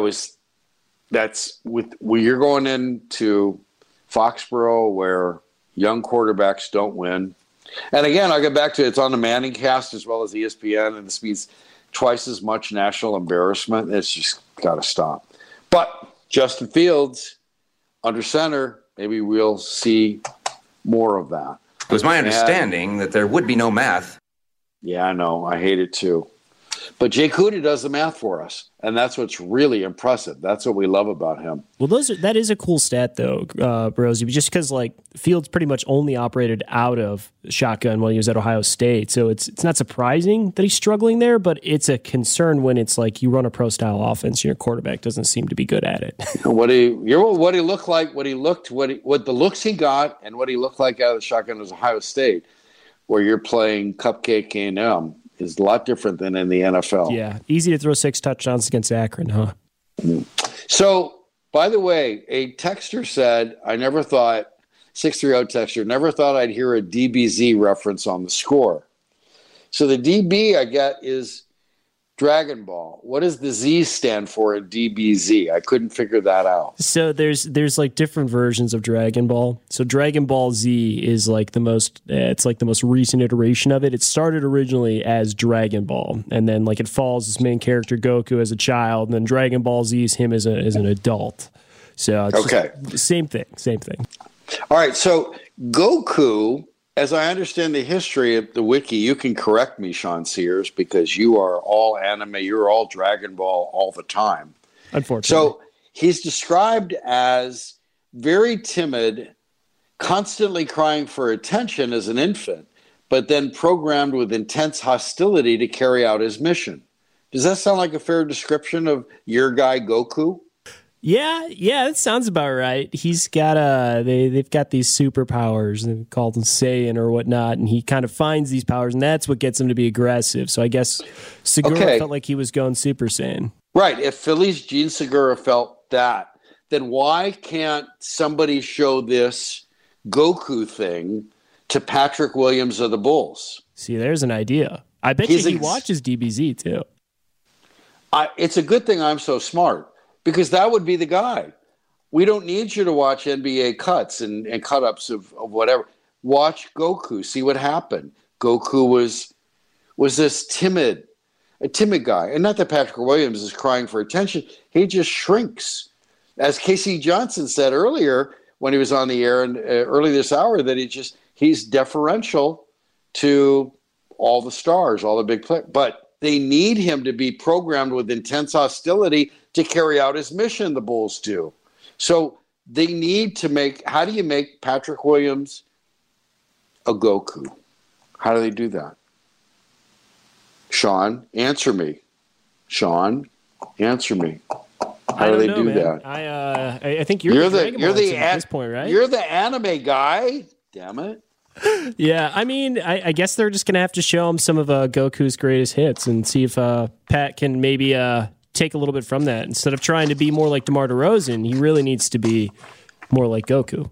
you're going into Foxborough where young quarterbacks don't win. And again, I'll get back to it. It's on the Manning cast as well as ESPN, and this means twice as much national embarrassment. It's just got to stop. But Justin Fields, under center, maybe we'll see more of that. It was my understanding that there would be no math. Yeah, I know. I hate it too. But Jay Kuda does the math for us, and that's what's really impressive. That's what we love about him. Well, that is a cool stat, though, Rosie, just because Fields pretty much only operated out of shotgun when he was at Ohio State, so it's not surprising that he's struggling there, but it's a concern when it's like you run a pro-style offense and your quarterback doesn't seem to be good at it. What he looked like, what the looks he got, and what he looked like out of the shotgun was Ohio State, where you're playing Cupcake A&M. Is a lot different than in the NFL. Yeah, easy to throw 6 touchdowns against Akron, huh? So, by the way, a texter said, 630 texter, never thought I'd hear a DBZ reference on the score. So the DB I get is Dragon Ball. What does the Z stand for in DBZ? I couldn't figure that out. So there's like different versions of Dragon Ball. So Dragon Ball Z is like the most recent iteration of it. It started originally as Dragon Ball, and then like it follows this main character Goku as a child, and then Dragon Ball Z is him as an adult. So it's just same thing. All right, so Goku, as I understand the history of the wiki, you can correct me, Sean Sears, because you are all anime, you're all Dragon Ball all the time. Unfortunately. So he's described as very timid, constantly crying for attention as an infant, but then programmed with intense hostility to carry out his mission. Does that sound like a fair description of your guy Goku? Yeah, that sounds about right. He's got they've got these superpowers, they called them Saiyan or whatnot, and he kind of finds these powers, and that's what gets him to be aggressive. So I guess Segura felt like he was going Super Saiyan. Right. If Philly's Gene Segura felt that, then why can't somebody show this Goku thing to Patrick Williams of the Bulls? See, there's an idea. I bet he watches DBZ too. It's a good thing I'm so smart. Because that would be the guy. We don't need you to watch NBA cuts and cut-ups of whatever. Watch Goku. See what happened. Goku was this timid guy. And not that Patrick Williams is crying for attention. He just shrinks. As Casey Johnson said earlier when he was on the air and early this hour, that he's deferential to all the stars, all the big players. But they need him to be programmed with intense hostility to carry out his mission, the Bulls do. So they need to how do you make Patrick Williams a Goku? How do they do that? Sean, answer me. How do they do that? I think you're the at this point, right? You're the anime guy. Damn it. Yeah, I mean, I guess they're just going to have to show him some of Goku's greatest hits and see if Pat can maybe take a little bit from that. Instead of trying to be more like DeMar DeRozan, he really needs to be more like Goku.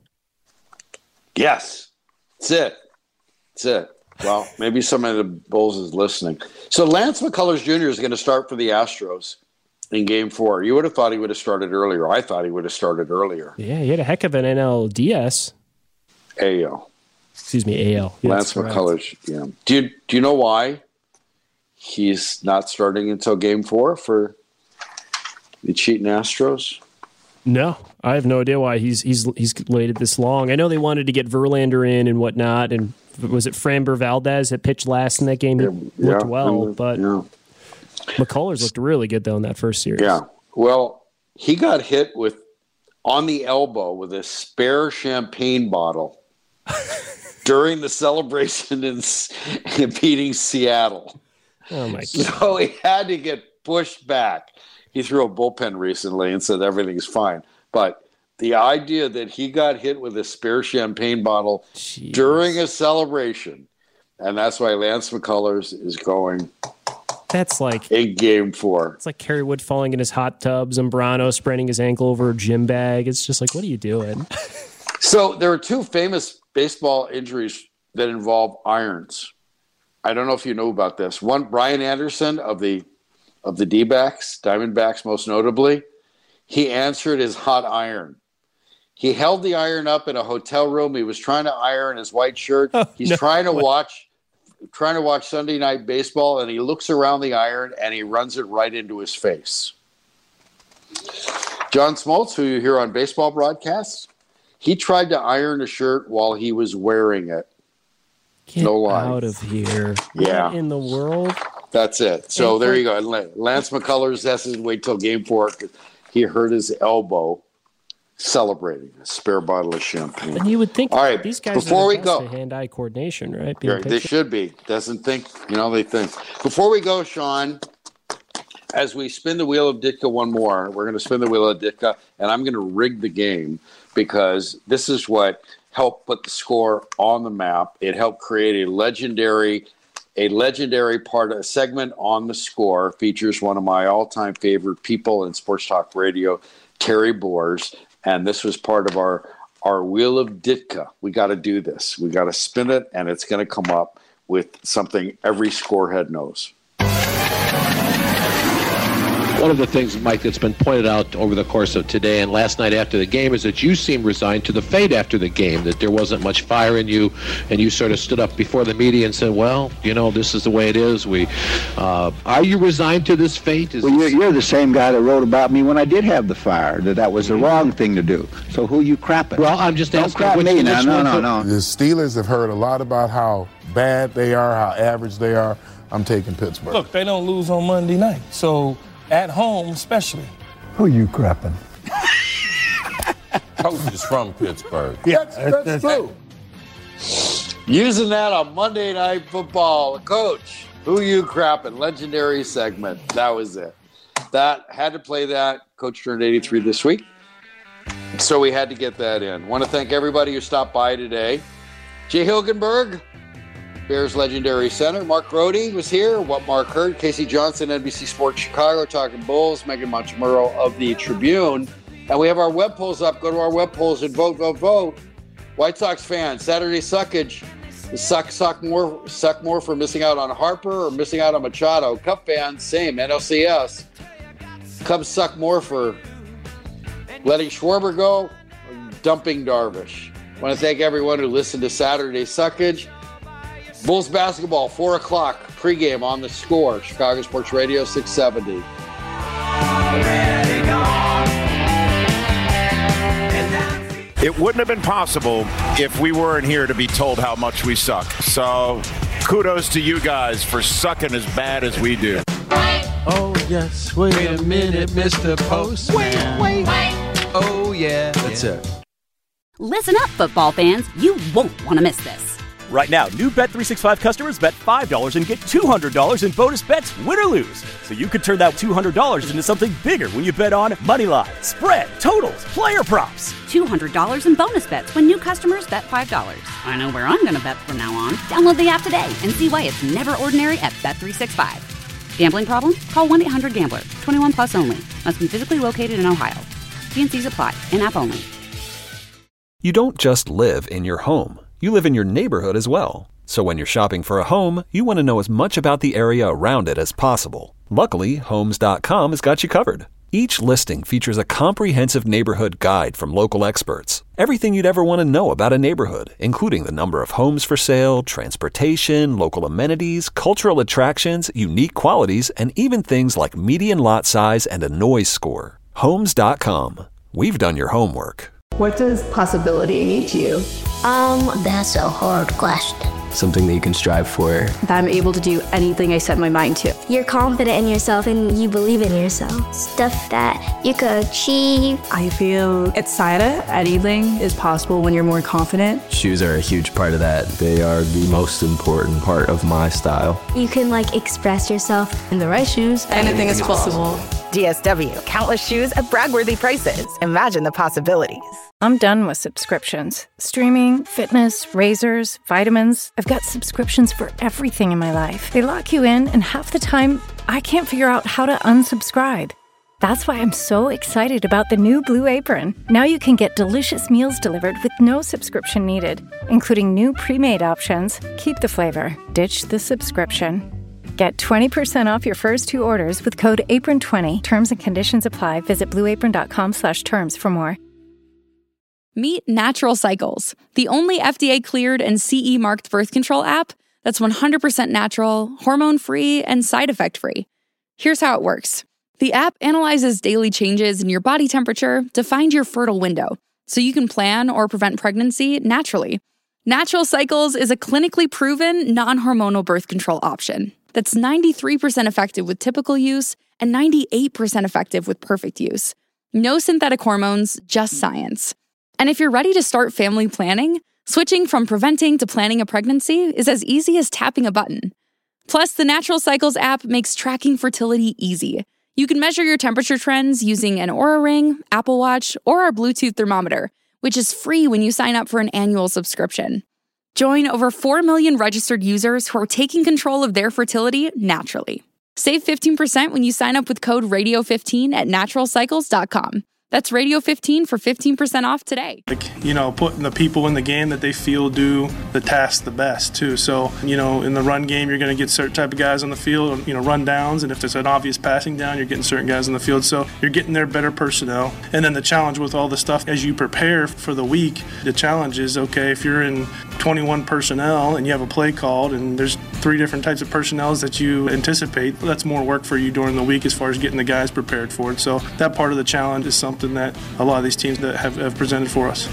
Yes, that's it. Well, maybe somebody of the Bulls is listening. So Lance McCullers Jr. is going to start for the Astros in Game 4. You would have thought he would have started earlier. I thought he would have started earlier. Yeah, he had a heck of an NLDS. AL. Excuse me, AL. Yeah, Lance McCullers. Yeah. Do you know why he's not starting until Game 4 for the cheating Astros? No, I have no idea why he's waited this long. I know they wanted to get Verlander in and whatnot, and was it Framber Valdez that pitched last in that game? He looked well, but McCullers looked really good though in that first series. Yeah, well, he got hit on the elbow with a spare champagne bottle during the celebration in beating Seattle. Oh my God! So he had to get pushed back. He threw a bullpen recently and said everything's fine. But the idea that he got hit with a spare champagne bottle during a celebration, and that's why Lance McCullers is going. That's like in Game 4. It's like Kerry Wood falling in his hot tub, Zambrano spraining his ankle over a gym bag. It's just like, what are you doing? So there are two famous baseball injuries that involve irons. I don't know if you know about this. One, Brian Anderson of the D-backs, Diamondbacks most notably, he answered his hot iron. He held the iron up in a hotel room. He was trying to iron his white shirt. He's trying to watch Sunday Night Baseball, and he looks around the iron, and he runs it right into his face. John Smoltz, who you hear on baseball broadcasts, he tried to iron a shirt while he was wearing it. Get no lie. Out of here. Yeah. What in the world? That's it. So there you go. Lance McCullers has to wait till Game 4 because he hurt his elbow celebrating a spare bottle of champagne. And you would think these guys before are the best at hand-eye coordination, right? They should be. Doesn't think, they think. Before we go, Sean, as we spin the wheel of Ditka one more, we're going to spin the wheel of Ditka, and I'm going to rig the game because this is what helped put the score on the map. It helped create a legendary part of a segment on the score. Features one of my all-time favorite people in sports talk radio, Terry Boers, and this was part of our wheel of Ditka. We got to do this. We got to spin it, and it's going to come up with something every scorehead knows. One of the things, Mike, that's been pointed out over the course of today and last night after the game is that you seemed resigned to the fate after the game, that there wasn't much fire in you, and you sort of stood up before the media and said, well, this is the way it is. Are you resigned to this fate? You're the same guy that wrote about me when I did have the fire, that was the wrong thing to do. So who you crapping? Well, I'm just asking. Don't crap me now. No. The Steelers have heard a lot about how bad they are, how average they are. I'm taking Pittsburgh. Look, they don't lose on Monday night, so at home especially. Who you crapping? Coach is from Pittsburgh. Yeah, that's true. Using that on Monday Night Football. Coach, who you crapping? Legendary segment. That was it. That had to play that. Coach turned 83 this week, so we had to get that in. Want to thank everybody who stopped by today. Jay Hilgenberg, Bears Legendary Center. Mark Grody was here. What Mark heard. Casey Johnson, NBC Sports Chicago, talking Bulls. Megan Montemurro of the Tribune. And we have our web polls up. Go to our web polls and vote. White Sox fans, Saturday suckage. Suck more for missing out on Harper or missing out on Machado. Cub fans, same. NLCS. Cubs suck more for letting Schwarber go or dumping Darvish. I want to thank everyone who listened to Saturday suckage. Bulls basketball, 4 o'clock, pregame on The Score, Chicago Sports Radio 670. It wouldn't have been possible if we weren't here to be told how much we suck. So kudos to you guys for sucking as bad as we do. Oh, yes. Wait a minute, Mr. Postman. Wait. Oh, yeah. That's it. Listen up, football fans. You won't want to miss this. Right now, new Bet365 customers bet $5 and get $200 in bonus bets, win or lose. So you could turn that $200 into something bigger when you bet on moneyline, spread, totals, player props. $200 in bonus bets when new customers bet $5. I know where I'm going to bet from now on. Download the app today and see why it's never ordinary at Bet365. Gambling problem? Call 1-800-GAMBLER. 21 plus only. Must be physically located in Ohio. T&Cs apply. In-app only. You don't just live in your home. You live in your neighborhood as well. So when you're shopping for a home, you want to know as much about the area around it as possible. Luckily, Homes.com has got you covered. Each listing features a comprehensive neighborhood guide from local experts. Everything you'd ever want to know about a neighborhood, including the number of homes for sale, transportation, local amenities, cultural attractions, unique qualities, and even things like median lot size and a noise score. Homes.com. We've done your homework. What does possibility mean to you? That's a hard question. Something that you can strive for. That I'm able to do anything I set my mind to. You're confident in yourself and you believe in yourself. Stuff that you could achieve. I feel anything is possible when you're more confident. Shoes are a huge part of that. They are the most important part of my style. You can express yourself. In the right shoes, anything is possible. DSW, countless shoes at brag-worthy prices. Imagine the possibilities. I'm done with subscriptions. Streaming, fitness, razors, vitamins. I've got subscriptions for everything in my life. They lock you in, and half the time, I can't figure out how to unsubscribe. That's why I'm so excited about the new Blue Apron. Now you can get delicious meals delivered with no subscription needed, including new pre-made options. Keep the flavor, ditch the subscription. Get 20% off your first 2 orders with code APRON20. Terms and conditions apply. Visit blueapron.com/terms for more. Meet Natural Cycles, the only FDA-cleared and CE-marked birth control app that's 100% natural, hormone-free, and side effect-free. Here's how it works. The app analyzes daily changes in your body temperature to find your fertile window, so you can plan or prevent pregnancy naturally. Natural Cycles is a clinically proven, non-hormonal birth control option that's 93% effective with typical use and 98% effective with perfect use. No synthetic hormones, just science. And if you're ready to start family planning, switching from preventing to planning a pregnancy is as easy as tapping a button. Plus, the Natural Cycles app makes tracking fertility easy. You can measure your temperature trends using an Oura Ring, Apple Watch, or our Bluetooth thermometer, which is free when you sign up for an annual subscription. Join over 4 million registered users who are taking control of their fertility naturally. Save 15% when you sign up with code RADIO15 at naturalcycles.com. That's Radio 15 for 15% off today. Putting the people in the game that they feel do the task the best, too. So, in the run game, you're going to get certain type of guys on the field, run downs. And if there's an obvious passing down, you're getting certain guys on the field. So you're getting their better personnel. And then the challenge with all the stuff as you prepare for the week, the challenge is, okay, if you're in 21 personnel and you have a play called and there's 3 different types of personnels that you anticipate, that's more work for you during the week as far as getting the guys prepared for it. So that part of the challenge is something that a lot of these teams that have presented for us.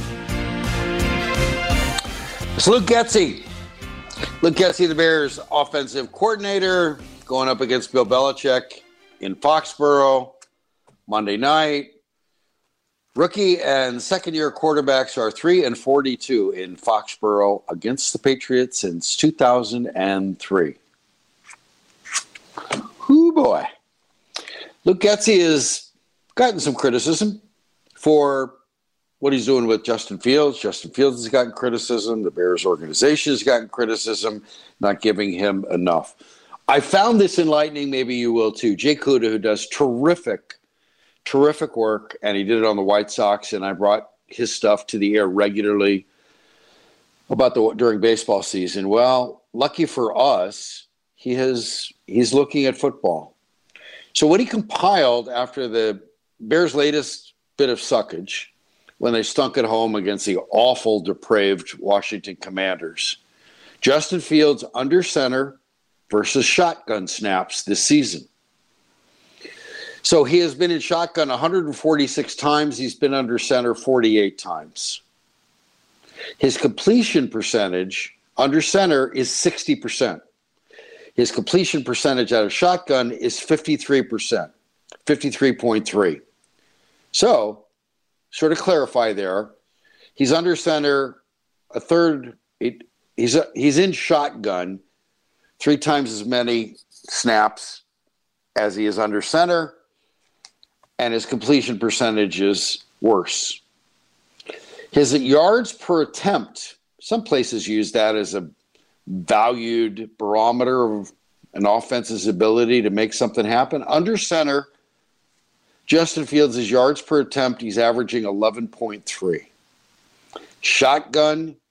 It's Luke Getsy. Luke Getsy, the Bears offensive coordinator, going up against Bill Belichick in Foxborough Monday night. Rookie and second-year quarterbacks are 3-42 in Foxborough against the Patriots since 2003. Hoo boy. Luke Getsy has gotten some criticism for what he's doing with Justin Fields. Justin Fields has gotten criticism. The Bears organization has gotten criticism, not giving him enough. I found this enlightening. Maybe you will too. Jay Kuda, who does terrific work, and he did it on the White Sox, and I brought his stuff to the air regularly about during baseball season. Well, lucky for us, he's looking at football. So what he compiled after the Bears' latest bit of suckage, when they stunk at home against the awful, depraved Washington Commanders, Justin Fields under center versus shotgun snaps this season. So he has been in shotgun 146 times. He's been under center 48 times. His completion percentage under center is 60%. His completion percentage out of shotgun is 53%, 53.3. So, sort of clarify there, he's under center a third. He's in shotgun 3 times as many snaps as he is under center, and his completion percentage is worse. His yards per attempt, some places use that as a valued barometer of an offense's ability to make something happen. Under center, Justin Fields' yards per attempt, he's averaging 11.3. Shotgun,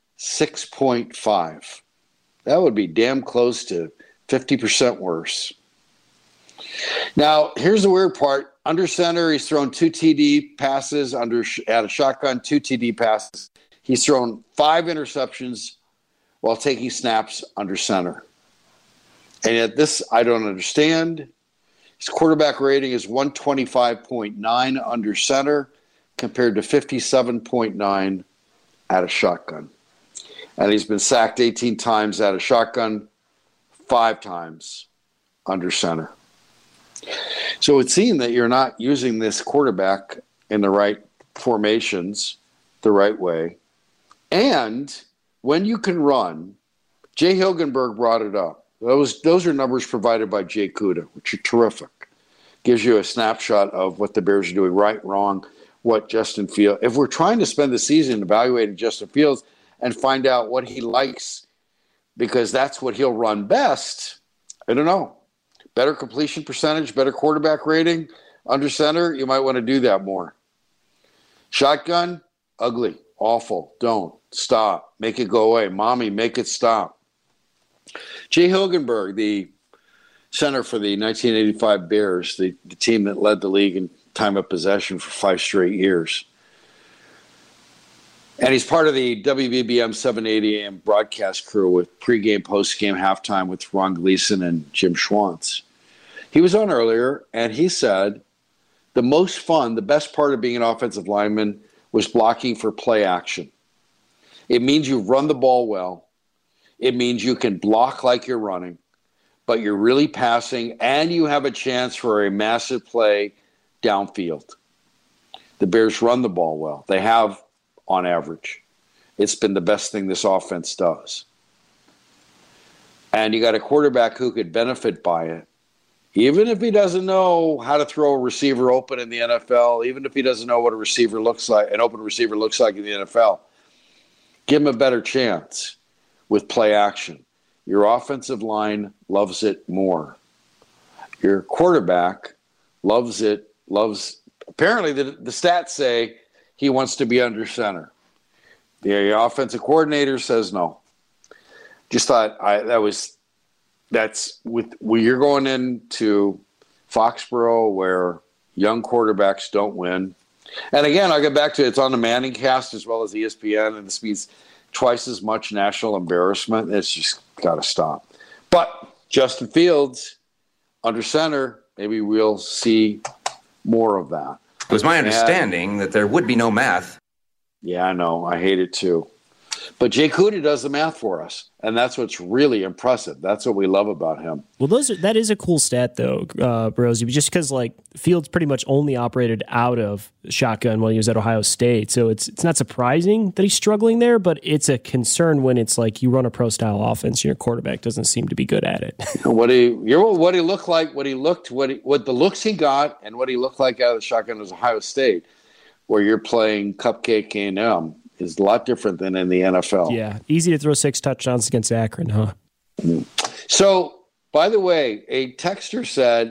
6.5. That would be damn close to 50% worse. Now, here's the weird part. Under center, he's thrown 2 TD passes. Out of shotgun, 2 TD passes. He's thrown 5 interceptions while taking snaps under center. And yet this, I don't understand. His quarterback rating is 125.9 under center compared to 57.9 out of shotgun. And he's been sacked 18 times out of shotgun, 5 times under center. So it would seem that you're not using this quarterback in the right formations the right way. And when you can run, Jay Hilgenberg brought it up. Those are numbers provided by Jay Kuda, which are terrific. Gives you a snapshot of what the Bears are doing right, wrong, what Justin Fields. If we're trying to spend the season evaluating Justin Fields and find out what he likes, because that's what he'll run best, I don't know. Better completion percentage, better quarterback rating, under center, you might want to do that more. Shotgun, ugly, awful, don't, stop, make it go away. Mommy, make it stop. Jay Hilgenberg, the center for the 1985 Bears, the team that led the league in time of possession for 5 straight years. And he's part of the WBBM 780 AM broadcast crew with pregame, postgame, halftime with Ron Gleason and Jim Schwantz. He was on earlier, and he said the most fun, the best part of being an offensive lineman was blocking for play action. It means you run the ball well. It means you can block like you're running, but you're really passing, and you have a chance for a massive play downfield. The Bears run the ball well. They have on average. It's been the best thing this offense does. And you got a quarterback who could benefit by it. Even if he doesn't know how to throw a receiver open in the NFL, even if he doesn't know what a receiver looks like, an open receiver looks like in the NFL, give him a better chance with play action. Your offensive line loves it more. Your quarterback loves Apparently, the stats say he wants to be under center. The offensive coordinator says no. Just thought that's when you're going into Foxborough where young quarterbacks don't win. And again, I'll get back to it. It's on the Manning cast as well as ESPN, and this means twice as much national embarrassment. It's just got to stop. But Justin Fields under center, maybe we'll see more of that. It was my understanding that there would be no math. Yeah, I know. I hate it too. But Jay Cutler does the math for us, and that's what's really impressive. That's what we love about him. Well, that is a cool stat, though, Rosie, just because Fields pretty much only operated out of shotgun while he was at Ohio State, so it's not surprising that he's struggling there, but it's a concern when it's like you run a pro-style offense and your quarterback doesn't seem to be good at it. What he looked like, what the looks he got, and what he looked like out of the shotgun was Ohio State, where you're playing Cupcake A&M. Is a lot different than in the NFL. Yeah, easy to throw 6 touchdowns against Akron, huh? So, by the way, a texter said,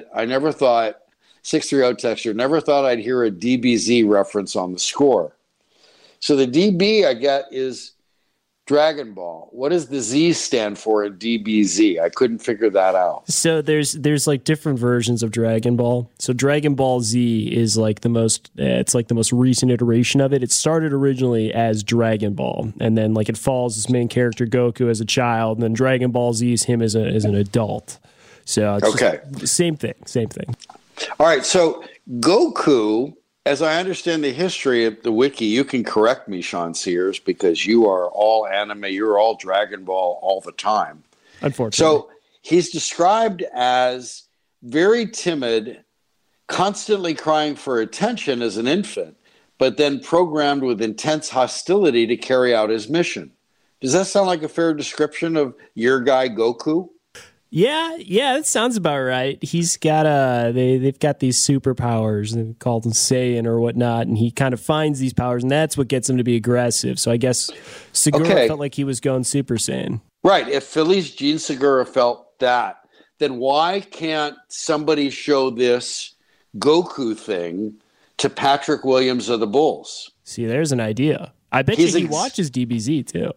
630 texter, never thought I'd hear a DBZ reference on the score. So the DB I get is Dragon Ball. What does the Z stand for in DBZ? I couldn't figure that out. So there's different versions of Dragon Ball. So Dragon Ball Z is the most recent iteration of it. It started originally as Dragon Ball, and then it follows this main character Goku as a child, and then Dragon Ball Z is him as an adult. So it's same thing. All right, so Goku, as I understand the history of the wiki, you can correct me, Sean Sears, because you are all anime, you're all Dragon Ball all the time. Unfortunately. So he's described as very timid, constantly crying for attention as an infant, but then programmed with intense hostility to carry out his mission. Does that sound like a fair description of your guy Goku? Yeah, that sounds about right. He's got they've got these superpowers, they call them Saiyan or whatnot, and he kind of finds these powers, and that's what gets him to be aggressive. So I guess Segura felt like he was going Super Saiyan. Right. If Philly's Gene Segura felt that, then why can't somebody show this Goku thing to Patrick Williams of the Bulls? See, there's an idea. I bet he watches DBZ too.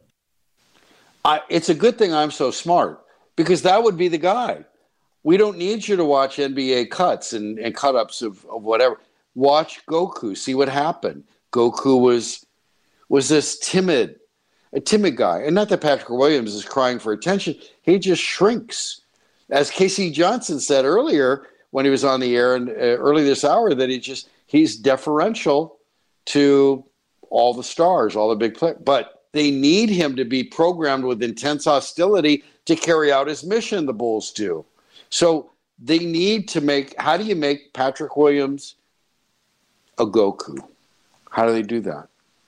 It's a good thing I'm so smart. Because that would be the guy. We don't need you to watch NBA cuts and cut-ups of whatever. Watch Goku. See what happened. Goku was this timid guy. And not that Patrick Williams is crying for attention. He just shrinks. As Casey Johnson said earlier when he was on the air and early this hour, that he's deferential to all the stars, all the big players. But they need him to be programmed with intense hostility to carry out his mission, the Bulls do. So they need to how do you make Patrick Williams a Goku? How do they do that?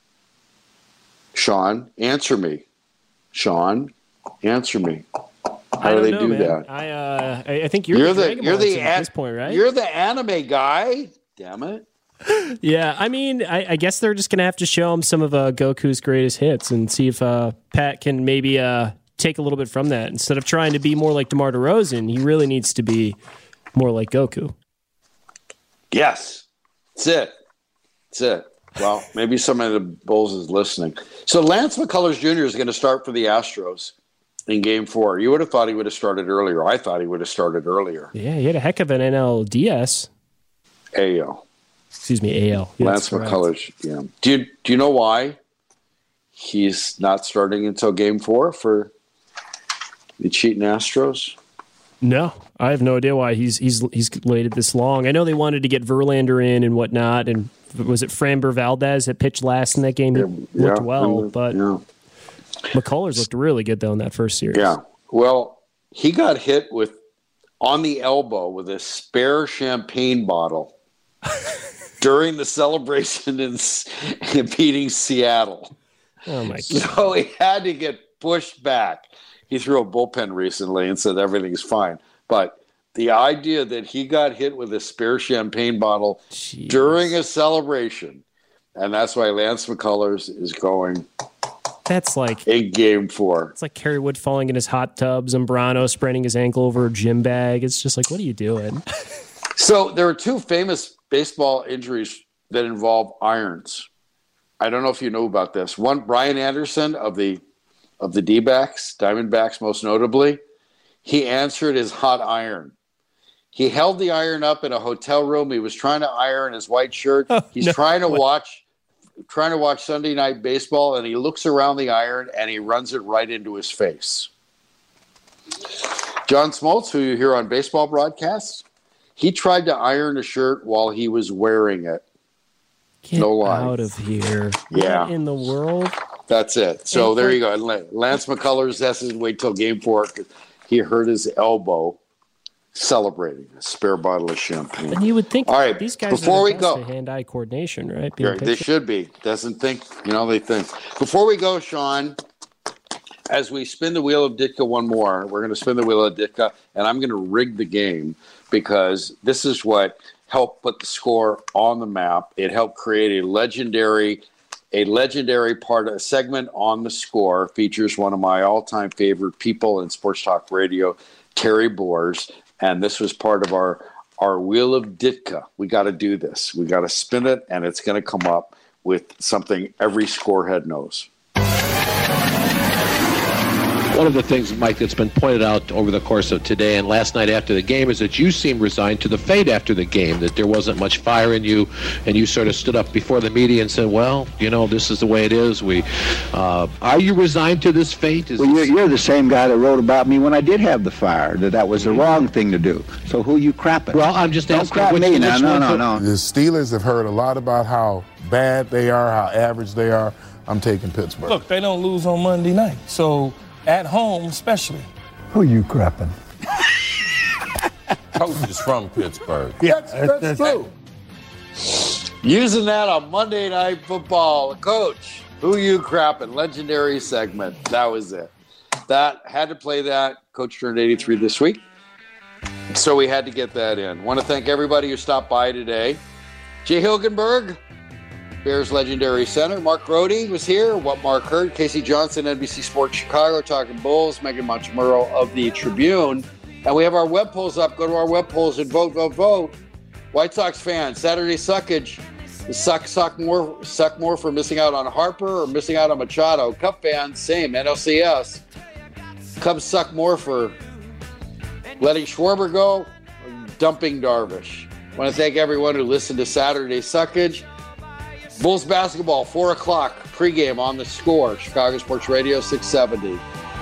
Sean, answer me. How do they do that? I think you're the at this point, right? You're the anime guy. Damn it. Yeah, I mean, I guess they're just going to have to show him some of Goku's greatest hits and see if Pat can maybe take a little bit from that. Instead of trying to be more like DeMar DeRozan, he really needs to be more like Goku. Yes, that's it. Well, maybe somebody of the Bulls is listening. So Lance McCullers Jr. is going to start for the Astros in Game 4. You would have thought he would have started earlier. I thought he would have started earlier. Yeah, he had a heck of an NLDS. AL. Excuse me, AL. Yeah, Lance McCullers. Yeah. Do you know why he's not starting until Game 4 for the cheating Astros? No, I have no idea why he's waited this long. I know they wanted to get Verlander in and whatnot, and was it Framber Valdez that pitched last in that game? He looked well, but McCullers looked really good though in that first series. Yeah, well, he got hit on the elbow with a spare champagne bottle during the celebration in beating Seattle. Oh my God! So he had to get pushed back. He threw a bullpen recently and said everything's fine. But the idea that he got hit with a spare champagne bottle during a celebration, and that's why Lance McCullers is going. That's like in Game 4. It's like Kerry Wood falling in his hot tub, Zambrano spraining his ankle over a gym bag. It's just like, what are you doing? So there are two famous baseball injuries that involve irons. I don't know if you know about this. One, Brian Anderson of the D-backs, Diamondbacks most notably, he answered his hot iron. He held the iron up in a hotel room. He was trying to iron his white shirt. He's trying to watch Sunday Night Baseball, and he looks around the iron and he runs it right into his face. John Smoltz, who you hear on baseball broadcasts, he tried to iron a shirt while he was wearing it. Get no lie. Out of here. Yeah. What in the world? That's it. So there you go. Lance McCullers doesn't wait till game 4. He hurt his elbow celebrating a spare bottle of champagne. And you would think all right, these guys before are we the go, best at hand-eye coordination, right? They should be. Doesn't think, they think. Before we go, Sean, as we spin the wheel of Ditka one more, we're going to spin the wheel of Ditka, and I'm going to rig the game because this is what helped put the score on the map. It helped create a legendary part of a segment on the score. Features one of my all-time favorite people in sports talk radio, Terry Boers, and this was part of our wheel of Ditka. We got to do this. We got to spin it, and it's going to come up with something every scorehead knows. One of the things, Mike, that's been pointed out over the course of today and last night after the game is that you seemed resigned to the fate after the game, that there wasn't much fire in you, and you sort of stood up before the media and said, well, this is the way it is. Are you resigned to this fate? You're the same guy that wrote about me when I did have the fire, that was the wrong thing to do. So who you crapping? Well, I'm just asking. Don't crap me now. No. The Steelers have heard a lot about how bad they are, how average they are. I'm taking Pittsburgh. Look, they don't lose on Monday night, so at home especially. Who you crapping? Coach is from Pittsburgh. Yeah, that's true. Using that on Monday Night Football. Coach, who you crapping? Legendary segment. That was it. That had to play that. Coach turned 83 this week, so we had to get that in. Want to thank everybody who stopped by today. Jay Hilgenberg, Bears legendary center. Mark Grody was here. What Mark heard. Casey Johnson, NBC Sports Chicago, talking Bulls. Megan Montemurro of the Tribune. And we have our web polls up. Go to our web polls and vote. White Sox fans, Saturday suckage. Suck more for missing out on Harper or missing out on Machado. Cub fans, same. NLCS. Cubs suck more for letting Schwarber go or dumping Darvish. I want to thank everyone who listened to Saturday suckage. Bulls basketball, 4 o'clock, pregame on the Score, Chicago Sports Radio 670.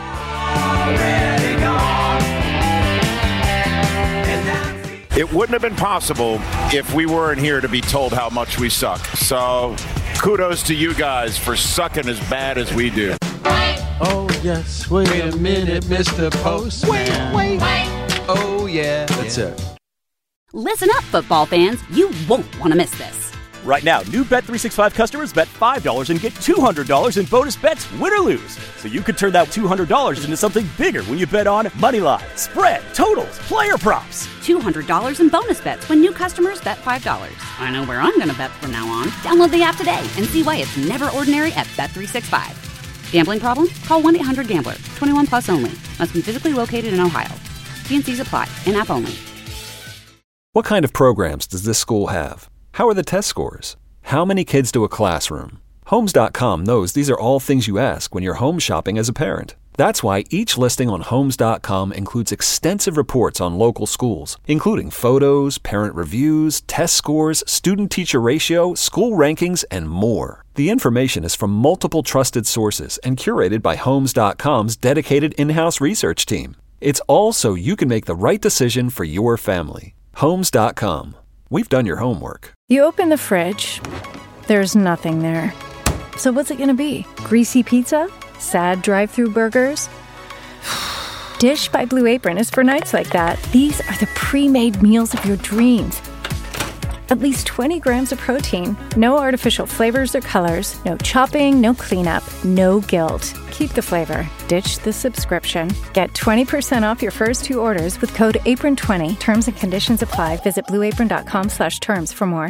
It wouldn't have been possible if we weren't here to be told how much we suck. So kudos to you guys for sucking as bad as we do. Oh, yes. Wait a minute, Mr. Postman. Wait. Oh, yeah. That's it. Listen up, football fans. You won't want to miss this. Right now, new Bet365 customers bet $5 and get $200 in bonus bets, win or lose. So you could turn that $200 into something bigger when you bet on Moneyline, spread, totals, player props. $200 in bonus bets when new customers bet $5. I know where I'm going to bet from now on. Download the app today and see why it's never ordinary at Bet365. Gambling problem? Call 1-800-GAMBLER. 21 plus only. Must be physically located in Ohio. T&Cs apply. In-app only. What kind of programs does this school have? How are the test scores? How many kids do a classroom? Homes.com knows these are all things you ask when you're home shopping as a parent. That's why each listing on Homes.com includes extensive reports on local schools, including photos, parent reviews, test scores, student-teacher ratio, school rankings, and more. The information is from multiple trusted sources and curated by Homes.com's dedicated in-house research team. It's all so you can make the right decision for your family. Homes.com. We've done your homework. You open the fridge, there's nothing there. So what's it going to be? Greasy pizza? Sad drive-through burgers? Dish by Blue Apron is for nights like that. These are the pre-made meals of your dreams. At least 20 grams of protein, no artificial flavors or colors, no chopping, no cleanup, no guilt. Keep the flavor. Ditch the subscription. Get 20% off your first 2 orders with code APRON20. Terms and conditions apply. Visit blueapron.com/terms for more.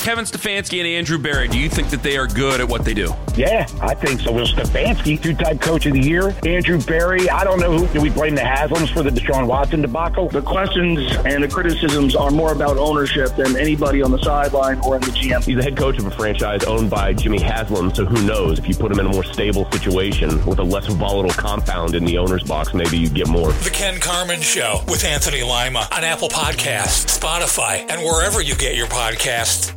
Kevin Stefanski and Andrew Berry, do you think that they are good at what they do? Yeah, I think so. Will Stefanski, two-time coach of the year. Andrew Berry, I don't know who. Do we blame the Haslams for the Deshaun Watson debacle? The questions and the criticisms are more about ownership than anybody on the sideline or in the GM. He's the head coach of a franchise owned by Jimmy Haslam, so who knows? If you put him in a more stable situation with a less volatile compound in the owner's box, maybe you get more. The Ken Carman Show with Anthony Lima on Apple Podcasts, Spotify, and wherever you get your podcasts.